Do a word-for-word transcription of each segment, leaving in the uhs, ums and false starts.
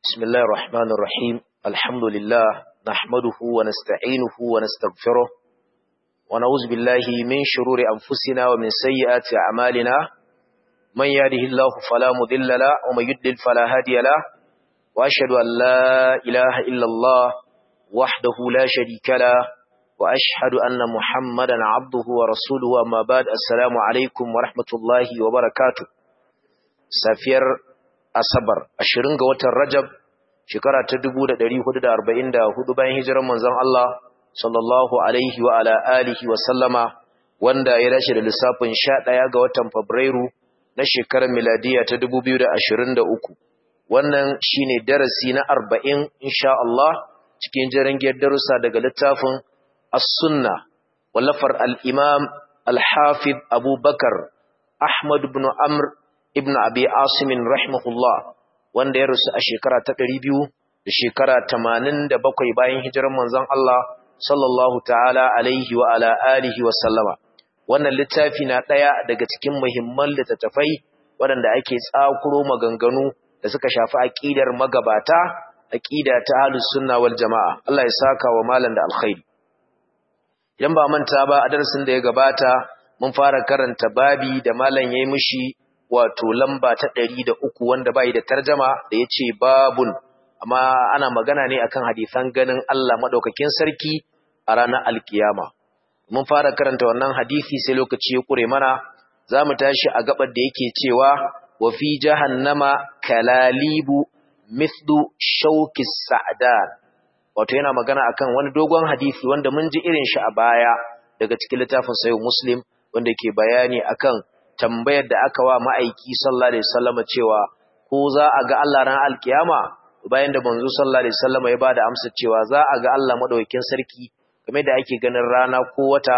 بسم الله الرحمن الرحيم الحمد لله نحمده ونستعينه ونستغفره ونعوذ بالله من شرور أنفسنا ومن سيئات أعمالنا من يهده الله فلا مضل له ومن يضلل فلا هادي له وأشهد أن لا إله إلا الله وحده لا شريك له وأشهد أن محمدا عبده ورسوله أما بعد السلام عليكم ورحمة الله وبركاته سافير Asabar ashirin ga watan Rajab shekara ta dubu da ɗari hudu da arba'in da hudu bayan hijiran manzon Allah sallallahu alaihi wa ala alihi wa sallama wanda ya dace da lissafin sha ɗaya ga watan Fabrairu na shekarar miladiya ta dubu biyu da ashirin da uku. Wannan shine darasi na arba'in insha Allah cikin jarangiyar darussa daga littafin As-Sunnah wallafar al-Imam al-Hafiz Abu Bakar Ahmad ibn Amr ibn Abi Asimin rahimahullah wanda ya rusu a shekara ta ɗari biyu da shekara tamanin da bakwai bayan hijirar manzon Allah sallallahu ta'ala alaihi wa ala alihi wa sallama. Wannan littafi na ɗaya daga cikin muhimman littattafai waɗanda ake tsakuro maganganu da suka shafi aqidar magabata, aqida ta ahlus sunna wal jamaa. Allah ya saka wa malam da alkhairi. Idan ba manta ba a darasin da ya gabata mun fara karanta babi da malam yayi mishi wato lamba ta ɗari da uku wanda bai da tarjama da yace babun, amma ana magana ne akan hadisan ganin Allah madaukakin sarki a ranar alkiyama. Mun fara karanta wannan hadisi sai lokaci ya kure mana, zamu tashi a gabar da yake cewa wa fi jahannama kalalibu mithlu shawkis sa'dan. Wato yana magana akan wani dogon hadisi wanda mun ji irin shi a baya daga cikin littafin Sahih Muslim wanda ke bayani akan tambayar da aka wa ma'aiki sallallahu alaihi wasallam cewa ko za a ga Allah ran alkiyama, bayan da manzo sallallahu alaihi wasallam ya bada amsa cewa za a ga Allah madaukakin sarki kamar da ake ganin rana ko wata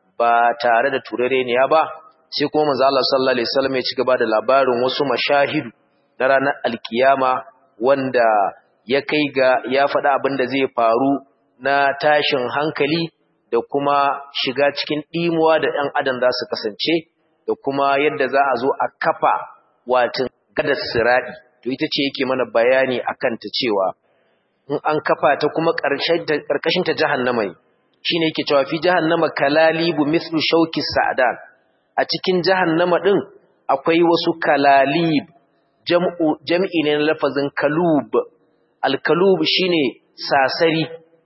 ba tare da turereniya ba, sai kuma manzo Allah sallallahu alaihi wasallam ya ci gaba da labarin wasu mashahidu na ranar alkiyama wanda ya kai ga ya faɗa abin da zai faru na tashin hankali da kuma shiga cikin dimuwa da ɗan adam za su kasance, da kuma yadda za a zo a kafa watin gadar siradi. To ita ce yake mana bayani akan ta cewa in an kafa ta kuma karkashin ta jahannama ne, shine yake cewa fi jahannama kalalibu mithlu shawki sa'dan. A cikin jahannama din akwai wasu kalalib, jam'u jam'i ne na lafazin kalub. Al-kalub shine sasari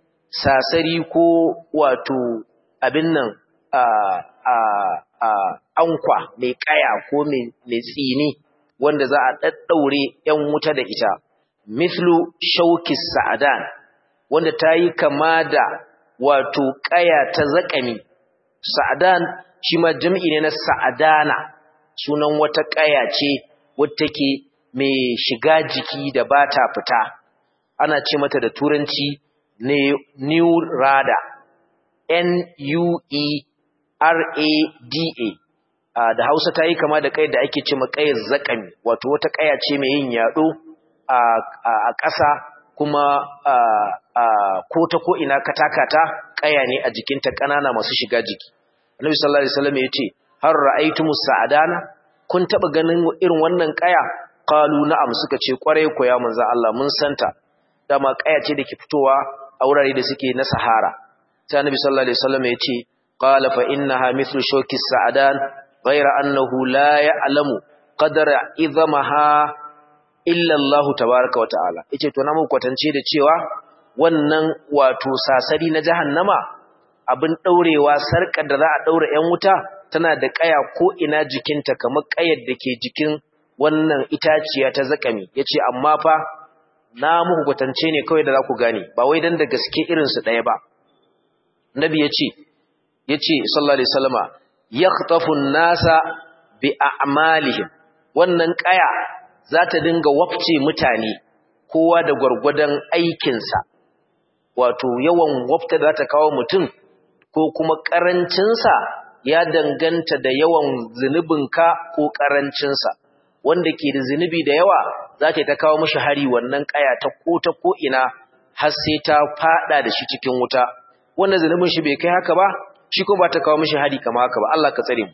sasari ko wato abin nan a a a ankwa mai kaya ko mai tsini wanda za a daddaure yan wuta da ita, mithlu shawkis sa'dan, wanda tayi kama da wato kaya ta zakami. Sa'dan shi ma jam'i ne na sa'dana, sunan wata kaya ce wadda take mai shiga jiki da bata fita. Ana ce mata da turanci ne new rada, N U E R A D A. Da Hausa ta yi kama da kai da ake ce makayar zakami, wato wata kaya ce mai yin yaɗo a ƙasa kuma ko ta ko ina katakata kaya ne a jikinta, ƙanana masu shiga jiki. Annabi sallallahu alaihi wasallam ya ce har ra'aytumus sa'adana, kun taba ganin irin wannan kaya? Qalu na'am, suka ce kwarai ko ya manzo Allah mun santa, dama kaya ce da ke fitowa a wurare da suke na Sahara. Sai Annabi sallallahu alaihi wasallam ya ce qala fa innaha mithlu shawkis sa'dan ghayra annahu la ya'lamu qadra idhamaha illa Allah tabaaraka wa ta'ala. Yace to na muku kwatance da cewa wannan wato sasari na jahannama, abin daurewa sarkar da za a daura yan wuta, tana da kaya ko ina jikinta kamar kayar da ke jikin wannan itaciya ta zakami. Yace amma fa na muku kwatance ne kawai da za ku gane, ba wai dan da gaske irin su daya ba. Nabi yace yace sallallahu alaihi wasallama yakhtafu an-nasa bi a'malihim, wannan kaya za ta dinga wafce mutane kowa da gurgurdan aikin sa. Wato yawan wafta za ta kawo mutum ko kuma karancin sa ya danganta da yawan zunubinka ko karancin sa. Wanda ke da zunubi da yawa za ta ta kawo mishi hari wannan kaya ta ko ta ko ina har sai ta fada da shi cikin wuta. Wannan zunubin shi bai kai haka ba, shi ko ba ta kawo mishi hari kamar haka ba. Allah ka tsare mu.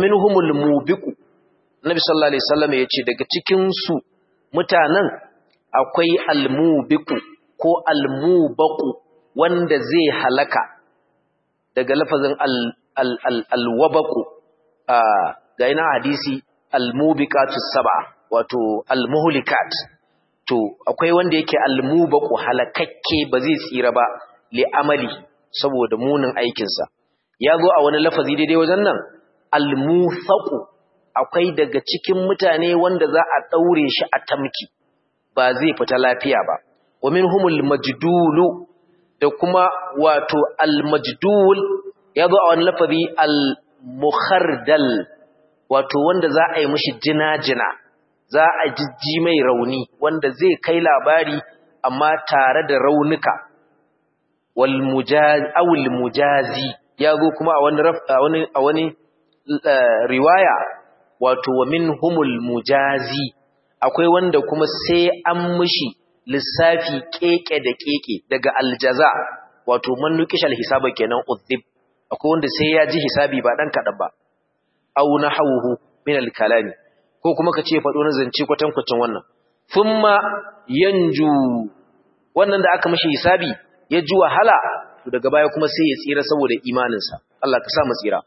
Faminhumul mubiqu, Nabi sallallahu alaihi wasallam yace daga cikin su mutanen akwai almubiku ko almubaku wanda zai halaka daga lafazin alwabaku ga ina hadisi almubiqatu sab'a wato almuhlikat to akwai wanda yake almubaku halakakke ba zai tsira ba li amali saboda munin aikinsa ya zo a wani lafazi daidai wajen nan almuthaqu akwai daga cikin mutane wanda za a daure shi a tamki ba zai fita lafiya ba wa minhumul majdulu da kuma wato almajdul ya zo a wani lafazi al-mukhardal wato wanda za a yi mishi jina-jina za a jijji mai rauni wanda zai kai labari amma tare da raunuka wal mujazi awul mujazi ya zo kuma a wani a wani a wani riwaya wato wa minhumul mujazi akwai wanda kuma sai an mishi lissafi keke da keke daga aljaza wato man nukishal hisaba kenan udhib akwai wanda sai ya ji hisabi ba dan kadan ba aw nahawhu min al-kalami ko kuma kace fado na zance kwatan kwatan wannan thumma yanju wannan da aka mishi hisabi ya ji wahala to daga baya kuma sai ya tsira saboda imaninsa Allah ka sa mu tsira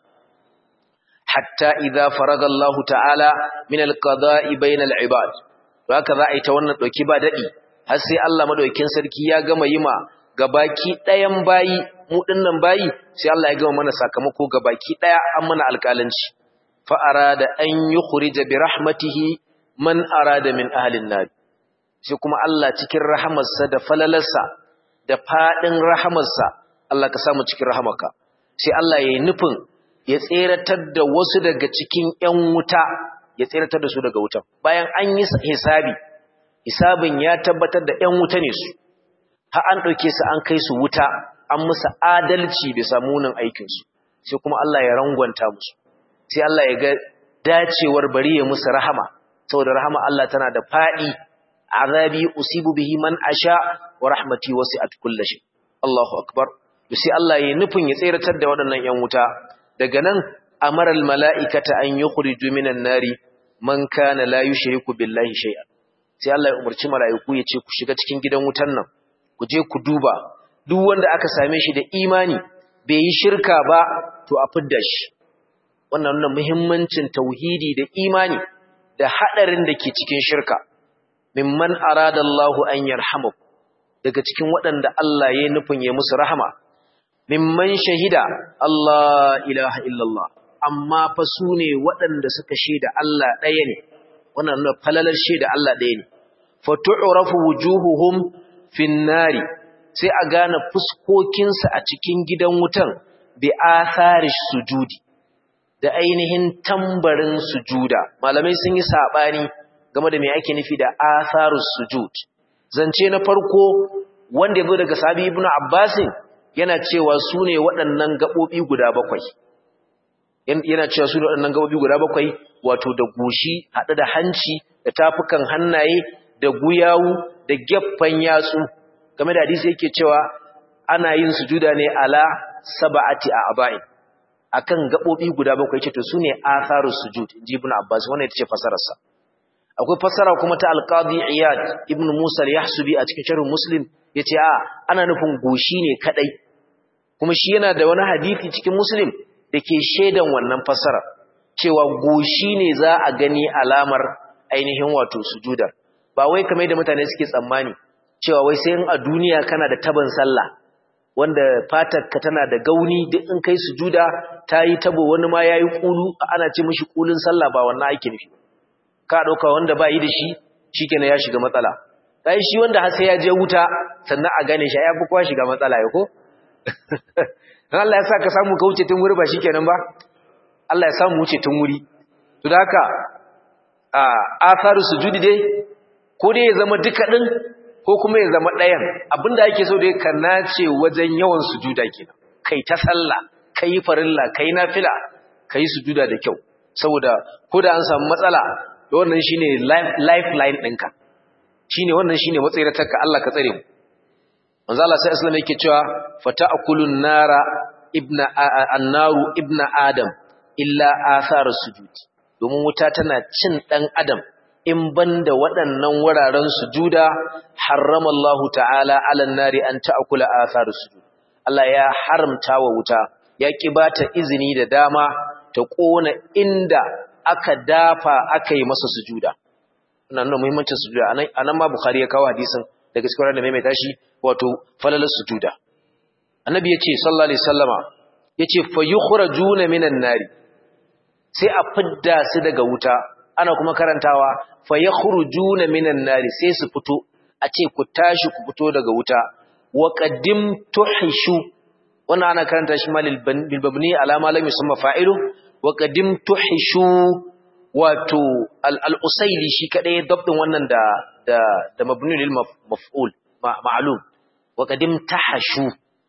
hatta idza faraga Allah ta'ala min al-qada'i bayna al-ibad to haka za a yi ta wannan dauki ba dadi har sai Allah madaukakin sarki ya gama yima gabaki ɗayan bayi mu dinnan bayi sai Allah ya gama mana sakamako gabaki ɗaya an mana alƙalanci fa arada an yukhrija bi rahmatihi man arada min ahli an-nar sai kuma Allah cikin rahamarsa da falalarsa da fadin rahamarsa Allah ka samu cikin rahamarka sai Allah yayi nufin ya tseratar da wasu daga cikin ƴan wuta ya tseratar da su daga wutan bayan an yi hisabi hisabin ya tabbatar da ƴan wuta ne su har an ɗauke su an kai su wuta an musu adalci bisa munin aikinsu sai kuma Allah ya rangwanta musu sai Allah ya ga dacewar bari ya musu rahama saboda rahama Allah tana da faɗi azabi usibu bihi man asha wa rahmati wasi'at kulli shay Allahu akbar sai Allah ya nufin ya tsiratar da waɗannan ƴan wuta daga nan amara al mala'ikata an yukhriju minan nari man kana la yushriku billahi shay'an sai Allah ya umarci mala'iku ya ce ku shiga cikin gidan wutan nan ku je ku duba duk wanda aka same shi da imani bai yi shirka ba to a fidda shi wannan nuna muhimmancin tauhidi da imani da hadarin da ke cikin shirka mimman arada Allah an yarhamu daga cikin waɗanda Allah ya nufin ya musu rahama mimman shahida Allah ilaha illallah amma fa su ne waɗanda suka shaida Allah ɗaya ne wannan nuna falalar shaida Allah ɗaya ne fa tu'rafu wujuhuhum finnari sai a gane fuskokinsa a cikin gidan wutan bi atharish sujudi da ainihin tambarin sujuda malamai sun yi sabani game da me ake nufi da atharus sujud zance na farko wanda yazo daga sahabi ibnu abbas yana cewa sune waɗannan gabobi guda bakwai yana cewa sune waɗannan gabobi guda bakwai wato da goshi hada da hanci da tafukan hannaye da guyawu da geffan yatsu game da hadisi yake cewa ana yin sujuda ne ala sab'ati a'ba'in akan gabobi guda bakwai ce to sune atharus sujud inji ibnu abbas wannan ita ce fasarar sa akwai fasara kuma ta al-qadi iyad ibnu musa al-yahsubi a cikin sharh muslim yace a ana nufin goshi ne kadai kuma shi yana da wani hadisi cikin muslim dake shedan wannan fasara cewa goshi ne za a gani alamar ainihin wato sujudar ba wai kamar da mutane suke tsammani cewa wai sai in a duniya kana da taban sallah wanda fatarka tana da gauni duk in kai sujuda tayi tabo wani ma yayi kulu ana ce mishi kulun sallah ba wannan ake nufi ka dauka wanda ba yi da shi shikenan ya shiga matsala kai shi wanda har sai ya je wuta sannan a gane shi ya fi kowa shiga matsala ya ko Allah ya sa ka samu ka wuce tun wuri ba shikenan ba Allah ya samu wuce tun wuri to da haka a atharu sujudi dai ko dai ya zama duka din ko kuma ya zama ɗayan abinda ake so dai ka nace wajen yawan sujuda kenan kai ta sallah kai farilla kai nafila kai sujuda da kyau saboda ko da an samu matsala wannan shine lifeline ɗinka shine wannan shine matsayiratarka Allah ka tsare mu manzo Allah sai Islam yake cewa fata'kulun nara ibna annaru ibna adam illa athar sujud domin wuta tana cin dan adam in banda waɗannan wuraren sujuda harramallahu ta'ala 'alan nari an ta'kula atharus sujud Allah ya haramta wa wuta ya kibata izini da dama ta kona inda aka dafa aka yi masa sujuda nan da muhimmancin sujuda anan anan ma Bukhari ya kawo hadisin da gaskiya da maimaita shi wato falalar sujuda annabi yace sallallahu alaihi wasallama yace fa yukhrajuna minan nari sai a fidda su daga wuta ana kuma karantawa fa yakhrujuna minan nari sai su fito a ce ku tashi ku fito daga wuta wa qaddim tuhishu wannan ana karanta shi malil bilbabni alama lam yusamma fa'ilu wa qaddim tuhishu wato al-usaili shi kadai dabtin wannan da da da mabni lil maf'ul ma'lum wa qaddim tahashu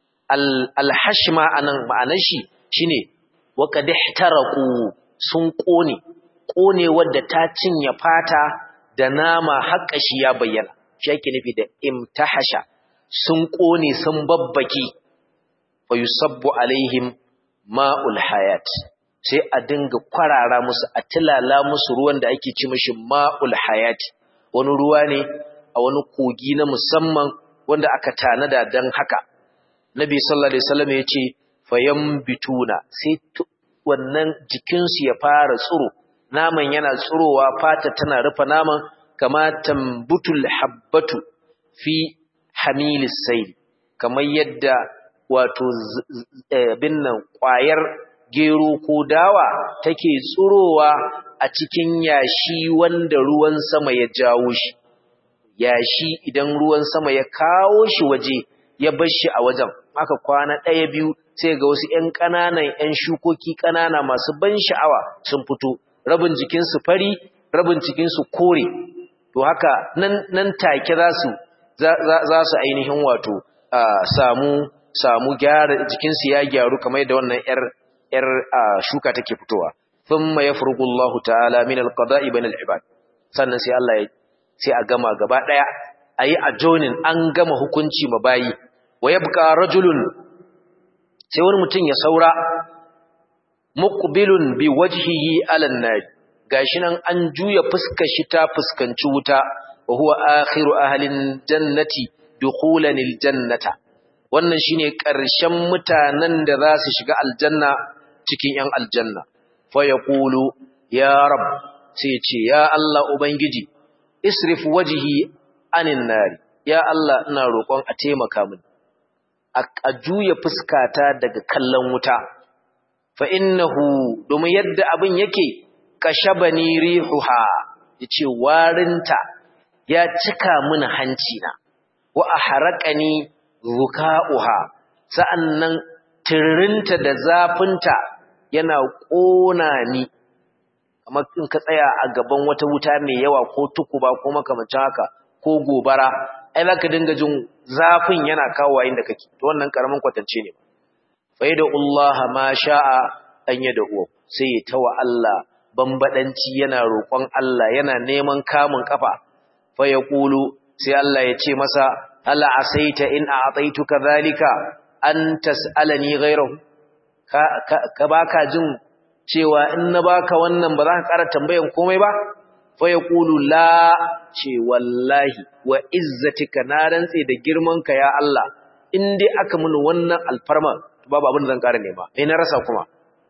al-hashma anan ma'anar shi shine wa qad ihtaraqu sun kone kone wadda ta cinye fata da nama haƙƙashi ya bayyana shi yake nufi da imtahasha sun kone sun babbaki fa yusabbu alaihim ma'ul hayat sai a dinga kwarara musu a tilala musu ruwan da ake ci mishi ma'ul hayat wani ruwa ne a wani kogi na musamman wanda aka tanada dan haka nabi sallallahu alaihi wasallam yace fayambituna sai wannan jikinsu ya fara tsuro naman yana tsurowa fata tana rufe naman kama tambutul habbatu fi hamilis sayl kamar yadda wato binnan ƙwayar gero ko dawa take tsurowa a cikin yashi wanda ruwan sama ya jawo shi yashi idan ruwan sama ya kawo shi waje ya bar shi a wajen aka kwana ɗaya biyu sai ga wasu ƴan ƙananan ƴan shukoki ƙanana masu ban sha'awa sun fito rabin jikinsu fari rabin jikinsu kore to haka nan nan take za su za su ainihin wato samu samu gyara jikinsu ya gyaru kamar yadda wannan ƴar ƴar shuka take fitowa thumma yafruqu Allahu ta'ala min al-qada'i bain al-ibad sannan sai Allah ya sai a gama gaba daya ayi adjonin an gama hukunci mabayi wa yabqa rajulun sai wani mutum ya saura muqbilun bi wajhihi ala an-nar gashi nan an juya fuskar shi ta fuskanci wuta wa huwa akhiru ahlin jannati dukhulan al-jannata wannan shine ƙarshen mutanen da za su shiga aljanna cikin ƴan aljanna fa yaqulu ya rab sai ce ya Allah ubangiji isrif wajhi anin nari ya Allah ina roƙon a taimaka mini a juya fuskata daga kallon wuta fa innahu domin yadda abin yake kashabani rihuha yace warinta ya cika mini hanci na wa aharaqani zuka'uha sa'annan tirinta da zafinta yana kona ni kamar in ka tsaya a gaban wata wuta mai yawa ko tukuba ko makamancin haka ko gobara ai zaka dinga jin zafin yana kawo inda kake to wannan karamin kwatance ne fa yada Allah ma sha'a an yada uwa sai ta wa Allah bambadanci yana roƙon Allah yana neman kamun kafa fa yaqulu sai Allah ya ce masa ala asaita in a'taituka zalika an tas'alani ghayrahu ka ka baka jin cewa in na baka wannan ba za ka ƙara tambayan komai ba fa yaqulu la ce wallahi wa izzatika na rantse da girmanka ya Allah in dai aka mini wannan alfarma babu abin da zan ƙara nema eh na rasa kuma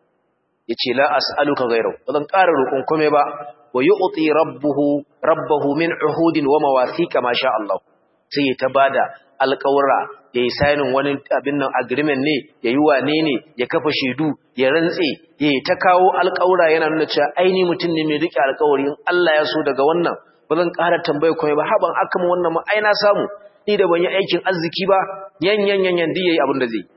yace la as'aluka ghayrahu ba zan ƙara roƙon komai ba wa yu'ti rabbuhu rabbahu min uhudin wa mawathiqa ma sha Allah sai ya ta bada alƙawura ya yi sainin wani abin nan agreement ne ya yi wane ne ya kafa shaidu ya rantse ya yi ta kawo alƙawura yana nuna cewa aini mutum ne mai riƙe alƙawari in Allah ya so daga wannan ba zan ƙara tambaye kuma ba haban aka mu wannan ma ai na samu ni da ban yi aikin arziki ba yan yan yan yan di yayi abin da zai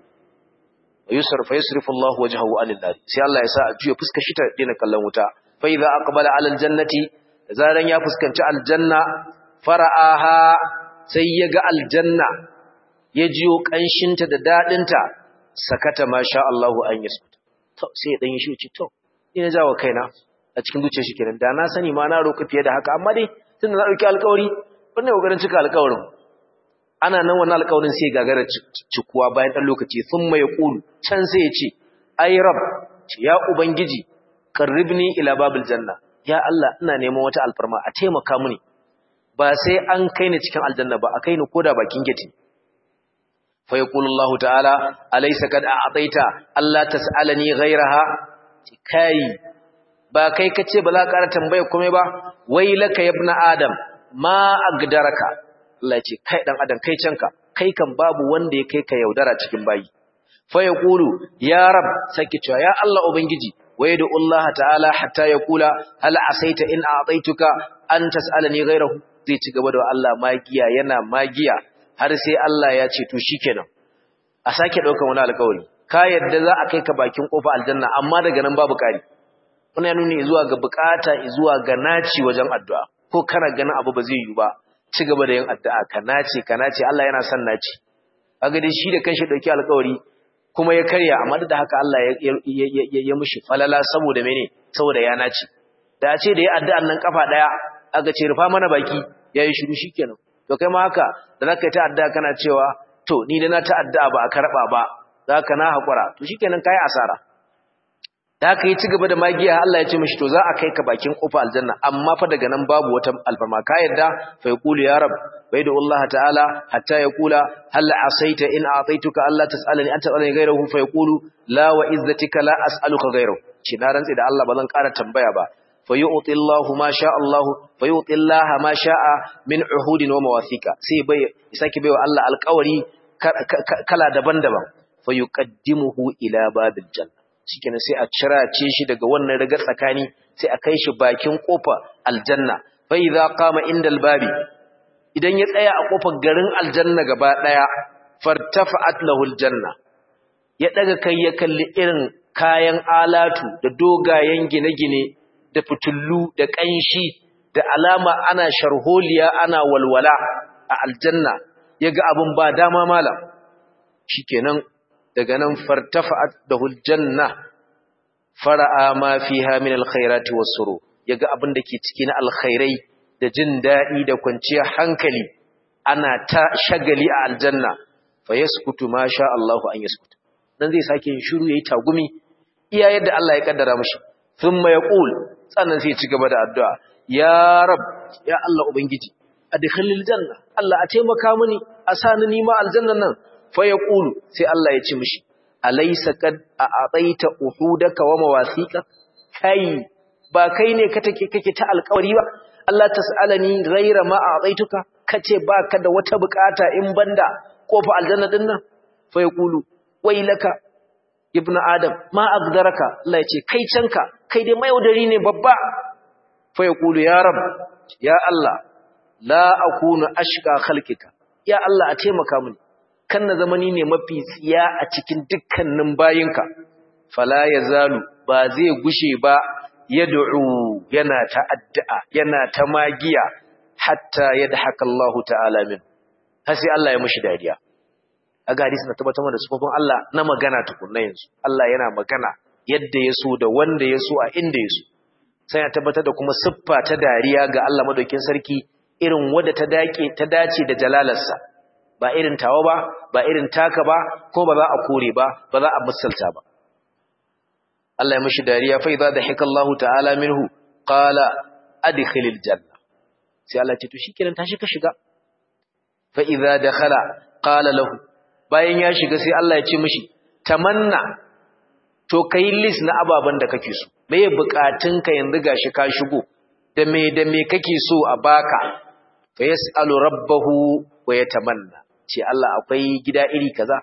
yusr fa yusrifu Allah wajhahu anil nar sai Allah ya sa a juya fuskar shi ta dena kallon wuta fa idza aqbala ala aljannati zaran ya fuskanci aljanna fara'aha sai ya ga aljanna ya jiyo kanshinta da dadinta sakata masha Allahu an yaskuta to sai ya dan yi shi to ina jawo kaina a cikin zuciyar shi kenan da na sani ma na roƙi fiye da haka amma dai tunda na dauki alƙawari wannan kokarin cika alƙawarin ana nan wannan alƙawarin sai gagara cikuwa bayan dan lokaci thumma yaqulu can sai ya ce ay rab ya ubangiji qarribni ila babil janna ya Allah ina neman wata alfarma a taimaka mini ba sai an kai ni cikin aljanna ba a kai ni koda bakin gate fa yaqulu Allah ta'ala alaysa kad a'taita Allah tas'alani ghayraha kai ba kai kace ba za ka ƙara tambaya komai ba wailaka ibn adam ma agdaraka Allah ce kai dan adam kai canka kai kan babu wanda ya kai ka yaudara cikin bayi fa yaqulu ya rab saki cewa ya Allah ubangiji wayadu Allah ta'ala hatta yaqula hal asaita in a'taituka an tas'alani ghayrahu zai ci gaba da Allah magiya yana magiya har sai Allah ya ce to shikenan a sake daukar wani alƙawari ka yadda za a kai ka bakin kofa aljanna amma daga nan babu kari wannan ya nuni zuwa ga bukata zuwa ga naci wajen addu'a ko kana ganin abu ba zai yi ba ci gaba da yin addu'a ka nace ka nace Allah yana son naci kaga dai shi da kanshi dauki alƙawari kuma ya karya amma da haka Allah ya ya mishi falala saboda mene saboda ya naci da a ce da ya addu'an nan kafa daya aka ce rufa mana baki yayi shiru shikenan to kai ma haka da zaka yi ta addu'a kana cewa to ni da na ta addu'a ba a karba ba zaka na hakura to shikenan kai asara da haka yi cigaba da magiya Allah ya ce mishi to za a kai ka bakin kofa aljanna amma fa daga nan babu wata alfarma ka yadda fa yaqulu ya rab bayda Allah ta'ala hatta yaqula hal asaita in a'taituka Allah tas'alani anta tas'alani ghayrahu fa yaqulu la wa izzatika la as'aluka ghayrahu shi na rantsi da Allah ba zan ƙara tambaya ba fa yu'ti Allah ma sha Allah fa yu'ti Allah ma sha'a min uhudin wa mawathiqa sai bai saki baiwa Allah alƙawari kala daban-daban fa yuqaddimuhu ila babil janna shikenan sai a cirace shi daga wannan rigar tsakani sai a kai shi bakin kofa aljanna fa idza qama indal babi idan ya tsaya a kofar garin aljanna gaba daya fartafa'at lahul janna ya daga kai ya kalli irin kayan alatu da dogayen gine-gine da fitullu da kanshi da alama ana sharholiya ana walwala a aljanna yaga abun ba dama malam shikenan daga nan fartafa'at dahul janna fara'a ma fiha min alkhairati was-surur yaga abin da ke ciki na alkhairai da jin dadi da kwanciyar hankali ana ta shagali a aljanna fa yaskutu ma sha Allahu an yaskutu dan zai sake yin shiru yayi tagumi iya yadda Allah ya kaddara mishi thumma yaqul sannan sai ci gaba da addu'a ya rab ya Allah ubangiji adkhilil janna Allah a taimaka mini a sani ni ma aljannan nan fa yaqulu sai Allah ya ci mishi alaysa kad a'taita uhudaka wa mawathiqa kai ba kai ne ka take kake ta alƙawari ba Allah tas'alani ghayra ma a'taituka kace baka da wata bukata in banda kofa aljanna din nan fa yaqulu wailaka ibnu adam ma agdaraka Allah ya ce kai canka kai dai mayaudari ne babba fa yaqulu ya rab ya Allah la akunu ashqa khalqika ya Allah a taimaka mini kan na zamani ne mafi tsiya a cikin dukkanin bayinka fala yazalu ba zai gushe ba yad'u yana ta addu'a yana ta magiya hatta yadhaka Allah ta'ala min har sai Allah ya mishi dariya aga hadisi na tabbatar da sufofin Allah na magana tukunna yanzu Allah yana magana yadda ya so da wanda ya so a inda ya so sai ya tabbatar da kuma siffa ta dariya ga Allah madaukakin sarki irin wadda ta dake ta dace da jalalarsa ba irin tawa ba ba irin taka ba ko ba za a kore ba ba za a misalta ba Allah ya mishi dariya fa idza dahika Allah ta'ala minhu qala adkhilil janna sai Allah ya ce to shikenan tashi ka shiga fa idza dakhala qala lahu bayan ya shiga sai Allah ya ce mishi tamanna to kai list na ababan da kake so meye bukatun ka yanzu gashi ka shigo da me da me kake so a baka fa yasalu rabbahu wa yatamanna ce Allah akwai gida iri kaza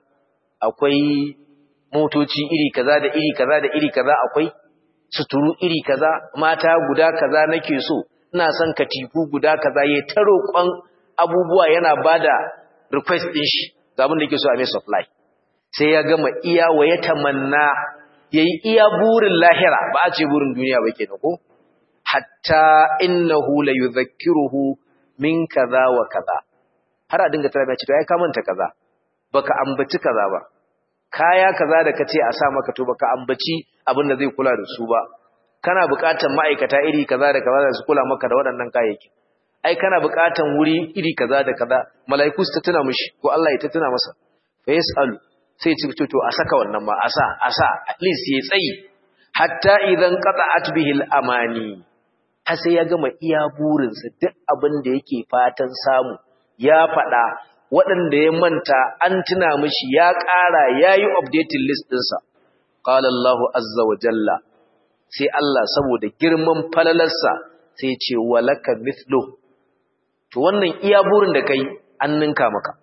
akwai motoci iri kaza da iri kaza da iri kaza akwai suturu iri kaza mata guda kaza nake so ina son katifu guda kaza yayin ta roƙon abubuwa yana bada request din shi ga abin da yake so a mai supply sai ya gama iya wa ya tamanna yayi iya burin lahira ba a ce burin duniya ba kenan ko hatta innahu la yudhakkiruhu min kaza wa kaza har a dinga tana ce to ai ka manta kaza baka ambaci kaza ba kaya kaza da kace a sa maka to baka ambaci abin da zai kula da su ba kana buƙatar ma'aikata iri kaza da kaza da su kula maka da waɗannan kayayyaki ai kana buƙatar wuri iri kaza da kaza mala'iku su ta tuna mishi ko Allah ya ta tuna masa fa yasalu sai ci to a saka wannan ma a sa a sa at least yayi tsayi hatta idan qata'at bihi al-amani har sai ya gama iya burinsa duk abin da yake fatan samu ya faɗa waɗanda ya manta an tuna mishi ya ƙara ya yi updating list ɗinsa qala Allahu azza wa jalla sai Allah saboda girman falalarsa sai ce walaka mithlu to wannan iya burin da kai an ninka maka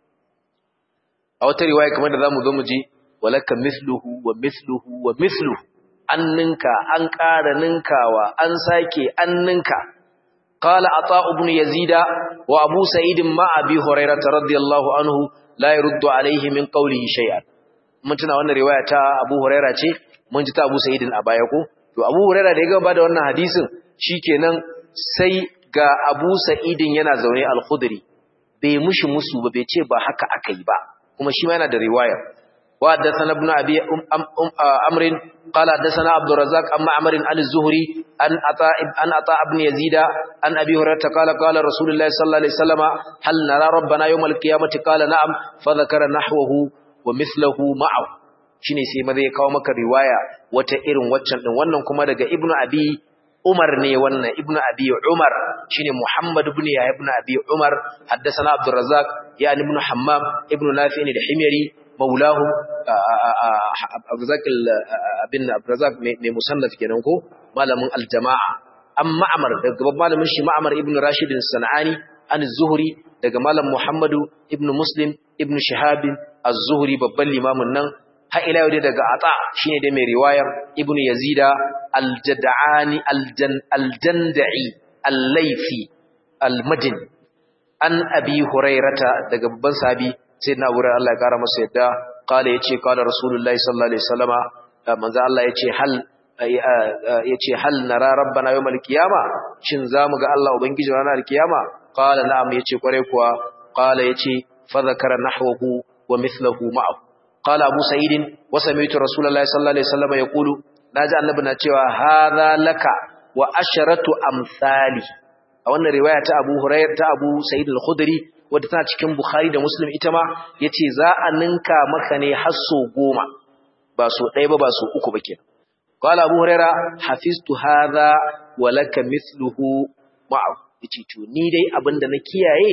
a wata riwaya kamar da zamu zo mu ji walaka mithluhu wa mithluhu wa mithluhu an ninka an ƙara ninkawa an sake an ninka qala ata ibn yazida wa abu sa'id ma abi hurairah radiyallahu anhu la yurdu alayhi min qawlihi shay'an mun tuna wannan riwaya ta abu hurairah ce mun ji ta abu sa'id a baya ko to abu hurairah da ya gaba da wannan hadisin shikenan sai ga abu sa'id yana zaune al-khudri bai mushi musu ba bai ce ba haka akai ba kuma shi ma yana da riwaya وحدثنا ابن ابي امر قال حدثنا عبد الرزاق عن معمر عن الزهري عن عطاء عن عطاء بن يزيد عن ابي هريره قال قال رسول الله صلى الله عليه وسلم هل نرى ربنا يوم القيامه قال نعم فذكر نحوه ومثله معه shine sai ma zai kawo maka riwaya wata irin waccan din wannan kuma daga ibnu abi umar ne wannan ibnu abi umar shine muhammad ibn ya ibnu abi umar haddathana abdur razzaq ya ibn hammam ibnu nafi' al-himyari maulahu abrazak abin abrazak mai musannaf kenan ko malamin aljamaa an ma'mar daga malamin shi ma'mar ibn rashid as-sanani an az-zuhri daga malam muhammadu ibn muslim ibn shihab az-zuhri babban limamin nan ha ila yau daga ata shine dai mai riwayar ibn yazida al-jad'ani al-jandai al-laythi al-madini an abi hurairata daga babban sahabi sayyidina Abu Hurairah Allah ya kara masa yadda kala yace kala Rasulullahi sallallahu alaihi wasallama manzo Allah yace hal yace hal nara rabbana yawmal qiyama shin zamu ga Allah ubangiji ranar kiyama kala na'am yace kware kuwa kala yace fa zakara nahwahu wa mithluhu ma'ahu kala Abu Sa'id wa sami'tu Rasulullahi sallallahu alaihi wasallama yaqulu naji annabi na cewa hadha laka wa asharatu amsali a wannan riwaya ta Abu Hurairah ta Abu Sa'id al-Khudri wadda tana cikin Bukhari da Muslim ita ma yace za a ninka maka ne har so goma ba so ɗaya ba ba so uku ba kenan qala Abu Huraira hafiztu hadha wa laka mithluhu ma'ahu yace to ni dai abinda na kiyaye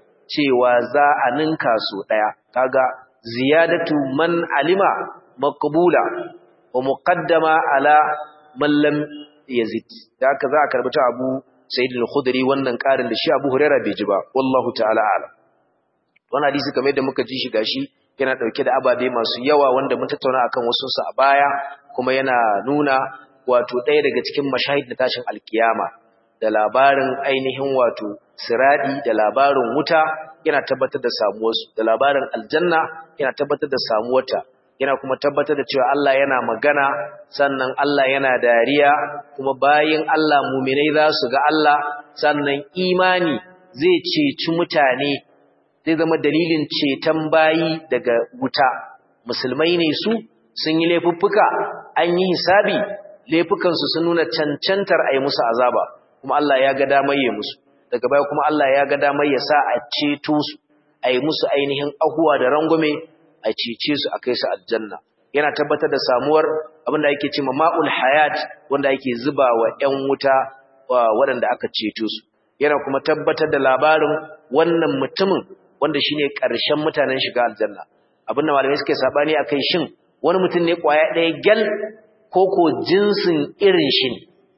cewa za a ninka so ɗaya kaga ziyadatu man alima maqbula wa muqaddama ala man lam yazid da haka za a karbi ta Abu Sayyid al-Khudri wannan karin da shi Abu Hurairah bai ji ba wallahu ta'ala a'lam wannan hadisi kamar yadda muka ji shi gashi yana dauke da ababe masu yawa wanda mun tattauna akan wasu su a baya kuma yana nuna wato ɗaya daga cikin mashahid na tashin alkiyama da labarin ainihin wato siradi da labarin wuta yana tabbatar da samuwar su da labarin aljanna yana tabbatar da samuwarta yana kuma tabbatar da cewa Allah yana magana sannan Allah yana dariya kuma bayin Allah mu'minai za su ga Allah sannan imani zai ceci mutane zai zama dalilin ceton bayi daga wuta musulmai ne su sun yi laifuffuka an yi hisabi laifukan su sun nuna cancantar ayi musu azaba kuma Allah ya ga damar ya musu daga baya kuma Allah ya ga damar ya sa a ceto su ayi musu ainihin ahuwa da rangume a cece su a kai su aljanna yana tabbatar da samuwar abinda yake cewa ma'ul hayat wanda yake zuba wa ƴan wuta waɗanda aka ceto su yana kuma tabbatar da labarin wannan mutumin wanda shine ƙarshen mutanen shiga aljanna abinda malamai suke sabani akai shin wani mutum ne kwaya ɗaya gal ko ko jinsin irin shi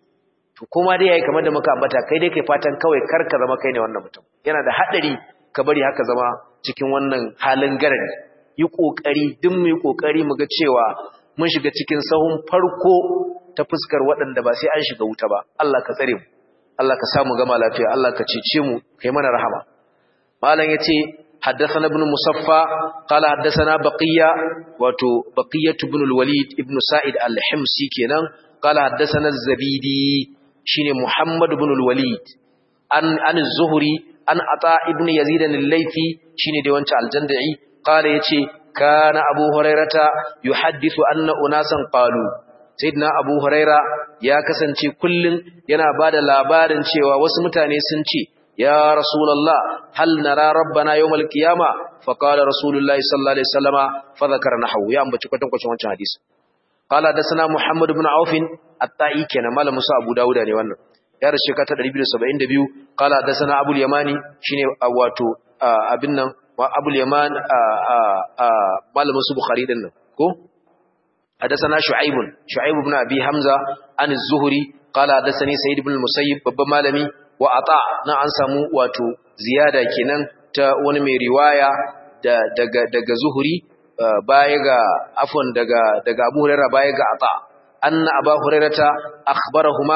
to kuma dai yayi kamar da muka ambata kai dai kai fatan kawai karka zama kai ne wannan mutum yana da hadari ka bari haka zama cikin wannan halin garadi yi kokari duk mu yi kokari mu ga cewa mun shiga cikin sahun farko ta fuskar waɗanda ba sai an shiga wuta ba Allah ka tsare mu Allah ka samu gama lafiya Allah ka cece mu kai mana rahama malam yace haddathana ibn musaffa qala haddathana baqiya wato baqiyah ibn al-walid ibn sa'id al-himsi kenan qala haddathana az-zabidi shine muhammad ibn al-walid an an az-zuhri an ata ibn yazid al-laythi shine da wancan al-jandai qala yace kana abu hurairata yuhaddithu anna unasan qalu sayyidina abu huraira ya kasance kullun yana bada labarin cewa wasu mutane sun ce ya rasulullah hal nara rabbana yawmal qiyama fa qala rasulullah sallallahu alaihi wasallama fa dhakara nahwu ya ambaci kwatan kwatan wancan hadisi qala dasana muhammad ibn auf at-ta'i kana malam musa abu dauda ne wannan ya rasu shekara ta ɗari biyu da saba'in da biyu qala hadathana abul yamani shine wato abin nan abul yaman malamin su bukhari din nan ko hadathana shu'aib shu'aib ibn abi hamza an az-zuhri qala hadathani sa'id ibn al-musayyib babban malami wa ata na an samu wato ziyada kenan ta wani mai riwaya daga daga zuhri baya ga afwan daga daga abu hurairah baya ga ata anna abu hurairata akhbarahuma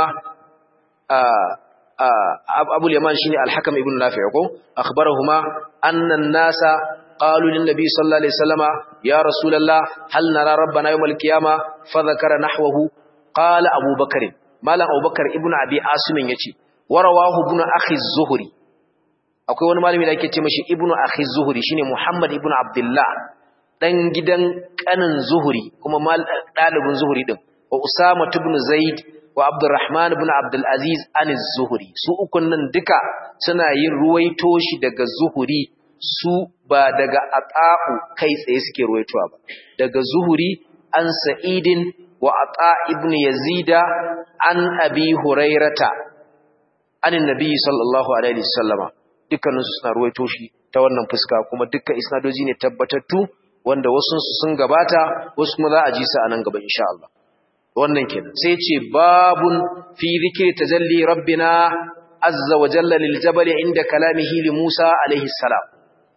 abu al-yaman shine al-hakam ibn nafi' ko akhbarahuma anna an-nasa qalu lin-nabi sallallahu alaihi wasallama ya rasulullah hal nara rabbana yawm al-qiyamah fa dhakara nahwahu qala abu bakr malam abu bakr ibn abi asim yace warawahu ibn akhi az-zuhri akwai wani malami da yake ce mashi ibn akhi az-zuhri shine muhammad ibn abdullah dan gidan kanin zuhri kuma dalibin zuhri din wa usama ibn zaid wa abdurrahman ibn abdul aziz an az-zuhri su ukun nan duka suna yin ruwaito shi daga zuhri su ba daga ata'u kai tsaye suke ruwaitowa ba daga zuhri an sa'idin wa ata ibn yazida an abi hurairata anin nabi sallallahu alaihi wasallama dukkanin su suna ruwaito shi ta wannan fuska kuma dukkan isnadoji ne tabbatattu wanda wasu sun gabata wasu kuma za a ji su a nan gaba insha Allah wannan kenan sai ce babun fi zikri tajalli rabbina azza wa jalla lil jabal inda kalamihi li Musa alaihi salam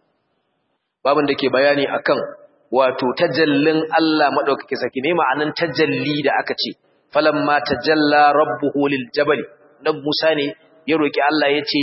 babun dake bayani akan wato tajallin Allah madaukake saki ne ma'anan tajalli da aka ce falamma tajalla rabbuhu lil jabal dan Musa ne ya roki Allah yace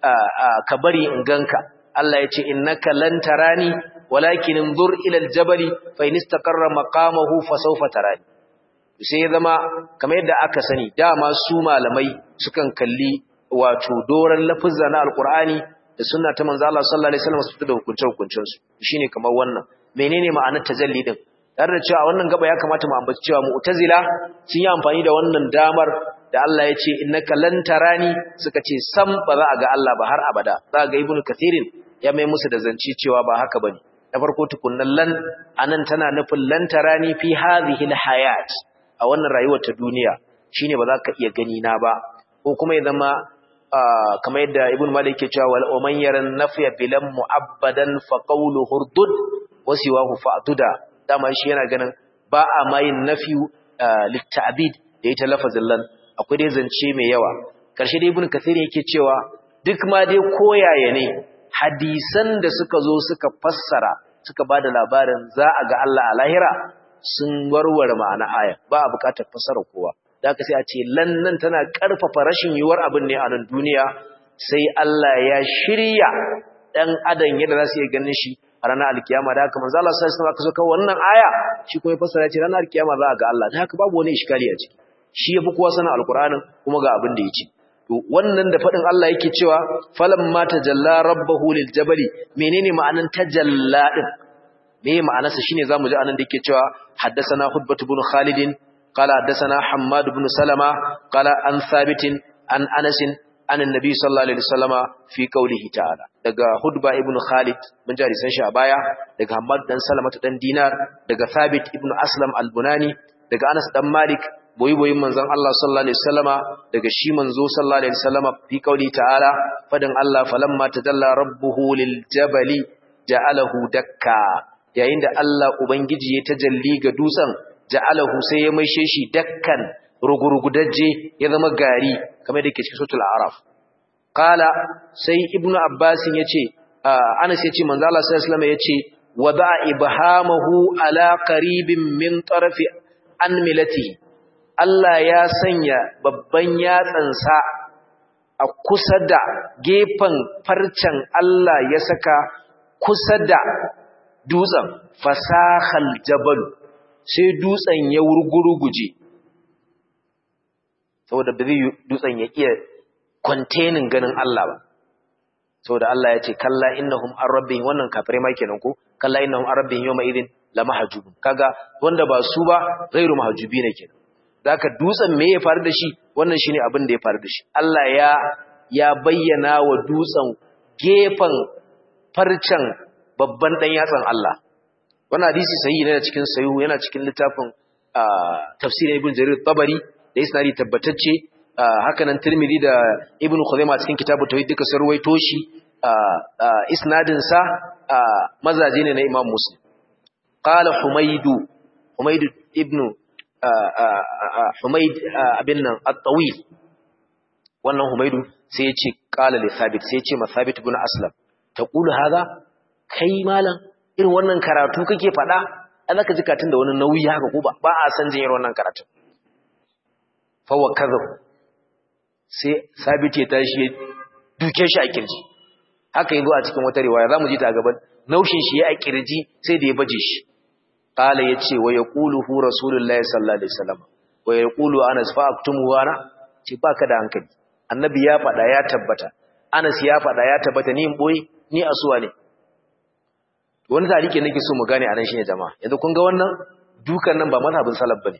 ka bari in ganka Allah yace innaka lan tarani walakin inzur ila al jabal fa in istaqarra maqamahu fa sawfa tarani sai ya zama kamar yadda aka sani dama su malamai sukan kalli wato doran lafuzza na alqur'ani da sunna ta manzo Allah sallallahu alaihi wasallam su fito da hukuncin hukuncin su shine kamar wannan menene ma'anar tajalli din tare da cewa wannan gaba ya kamata mu ambaci cewa mu'tazila sun yi amfani da wannan damar da Allah ya ce innaka lan tarani suka ce sam ba za a ga Allah ba har abada za ga ibnu kathirin ya mai musu da zanci cewa ba haka bane na farko tukunnan lan anan tana nufin lan tarani fi hadhihi alhayat a wannan rayuwar ta duniya shine ba za ka iya gani na ba ko kuma ya zama kamar yadda ibnu malik ke cewa wal man yaran nafya bilam mu'abbadan fa qawlu hurdud wasiwahu fa'duda dama shi yana ganin ba a mayin nafiyu litta'bid da ita lafazin lan akwai dai zance mai yawa karshe dai ibnu kathir yake cewa duk ma dai koyaye ne hadisan da suka zo suka fassara suka bada labarin za a ga Allah a lahira sun warware ma'ana aya ba a bukatar fassara kowa da haka sai a ce lan nan tana karfafa rashin yiwuwar abin ne a nan duniya sai Allah ya shirya dan adam yadda za su iya ganin shi a ranar alkiyama da haka manzo Allah sallallahu alaihi wasallam aka saka wannan aya shi kuma ya fassara ce ranar alkiyama za a ga Allah da haka babu wani iskali a ciki shi yafi kowa sanin alqur'anin kuma ga abin da yake to wannan da fadin Allah yake cewa falamma tajalla rabbahu liljabali menene ma'anan tajalla din me ma'anarsa shine zamu ji anan da yake cewa haddathana hudbatu ibn khalid qala haddathana hammad ibn salama qala an thabitin an anas an annabi sallallahu alaihi wasallama fi qawlihi ta'ala daga hudba ibn khalid mun jari san shi a baya daga hammad dan salama dan dinar daga thabit ibn aslam al-bunani daga anas dan malik boyi-boyin manzon Allah sallallahu alaihi wasallama daga shi manzo sallallahu alaihi wasallama fi qawli ta'ala fadin Allah falamma tadalla rabbuhu lil jabali ja'alahu dakka yayin da Allah ubangiji ya tajalli ga dutsen ja'alahu sai ya maishe shi dakkan rugurgudaje ya zama gari kamar da yake cikin suratul a'raf qala sai ibnu abbas yace anas yace manzo Allah sallallahu alaihi wasallama yace wada'a ibhamahu ala qaribin min tarafi anmilatihi Allah ya sanya babban yatsansa a kusa da gefen farcen Allah ya saka kusa da dutsen fasahal jabal sai dutsen ya wurguruguje saboda ba zai dutsen ya iya containing ganin Allah ba saboda Allah ya ce kalla innahum arabbihim wannan kafirai ma kenan ko kalla innahum arabbihim yawma idin lamahjubun kaga wanda ba su ba ghairu mahjubi ne kenan zaka dutsen me ya faru da shi wannan shine abin da ya faru da shi Allah ya ya bayyana wa dutsen gefen farcen babban dan yatsan Allah wannan hadisi sahihi ne cikin sahihu yana cikin littafin tafsirin Ibn Jarir Tabari da isnadi tabbatacce haka nan Tirmidhi da Ibn Khuzaimah cikin Kitabut Tauhid duka sun ruwaito shi isnadin sa mazaje ne na Imam Muslim qala Humaydu Humayd ibn Humayd abin nan at-Tawil wannan Humaydu sai ya ce qala li Thabit sai ya ce ma Thabit ibn Aslam taqulu hadha kai malam irin wannan karatu kake fada an zaka ji katun da wani nauyi haka ko ba ba a san jin irin wannan karatu fa wa kadhu sai Thabit ya tashi ya duke shi a kirji haka yazo a cikin wata riwaya zamu ji ta gaban naushin shi ya a kirji sai da ya baje shi qala yace wa yaquluhu rasulullahi sallallahu alaihi wasallam wa yaqulu anas fa aktumu wana ce baka da hankali annabi ya fada ya tabbata anas ya fada ya tabbata ni in boye ni asuwa ne wani tarike nake so mu gane anan shine jama'a yanzu kun ga wannan dukan nan ba mazhabin salaf bane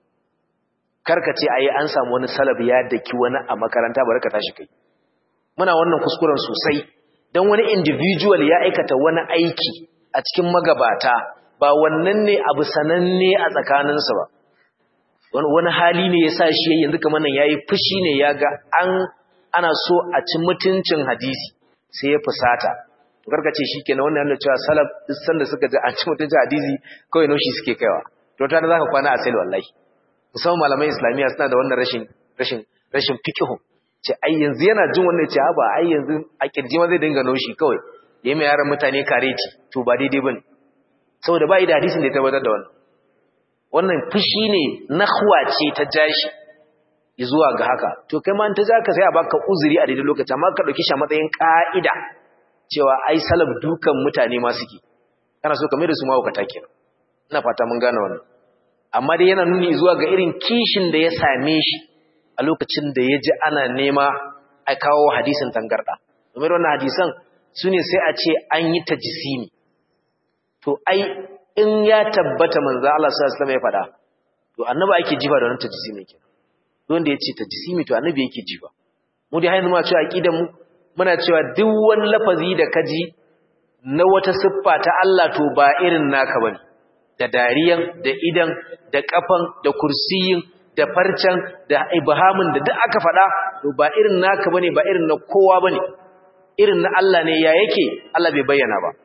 karka ce ai an samu wani salaf ya daki wani a makaranta barka tashi kai muna wannan kuskuren sosai dan wani individual ya aikata wani aiki a cikin magabata ba wannan ne abu sananne a tsakaninsu ba wani hali ne ya sa shi yanzu kamar nan yayi fushi ne ya ga an ana so a ci mutuncin hadisi sai ya fusata to karkace shikenan wannan yana cewa salaf duk sanda suka ji an ci mutuncin hadisi kawai noshi suke kaiwa to ta zaka kwana a sai wallahi musamman malamai islamiya suna da wannan rashin rashin rashin fiqh ce ai yanzu yana jin wannan ce ba ai yanzu a kirji ma zai dinga noshi kawai yayi mai yaran mutane kareci to ba daidai bane saboda ba da hadisin da ya tabbatar da wannan wannan fushi ne nahwa ce ta jashi zuwa ga haka to kai ma ta zaka sai a baka uzuri a daidai lokaci amma ka dauki shi a matsayin ka'ida cewa ai salaf dukan mutane ma suke kana so ka mai da su mawukata kenan ina fata mun gane wannan amma dai yana nuni zuwa ga irin kishin da ya same shi a lokacin da ya ji ana nema a kawo hadisin tangarda domin wannan hadisan sune sai a ce an yi tajsimi to ai in ya tabbata manzo Allah sallallahu alaihi wasallam ya fada to annabi ake jiba da wannan tajsimi kenan wanda yace tajsimi to annabi yake jiba mu dai hayin ma cewa aqidan mu muna cewa duk wani lafazi da kaji na wata siffa ta Allah to ba irin naka bane da dariyan da idan da kafan da kursiyin da farcan da ibhamin da duk aka fada to ba irin naka bane ba irin na kowa bane irin na Allah ne ya yake Allah bai bayyana ba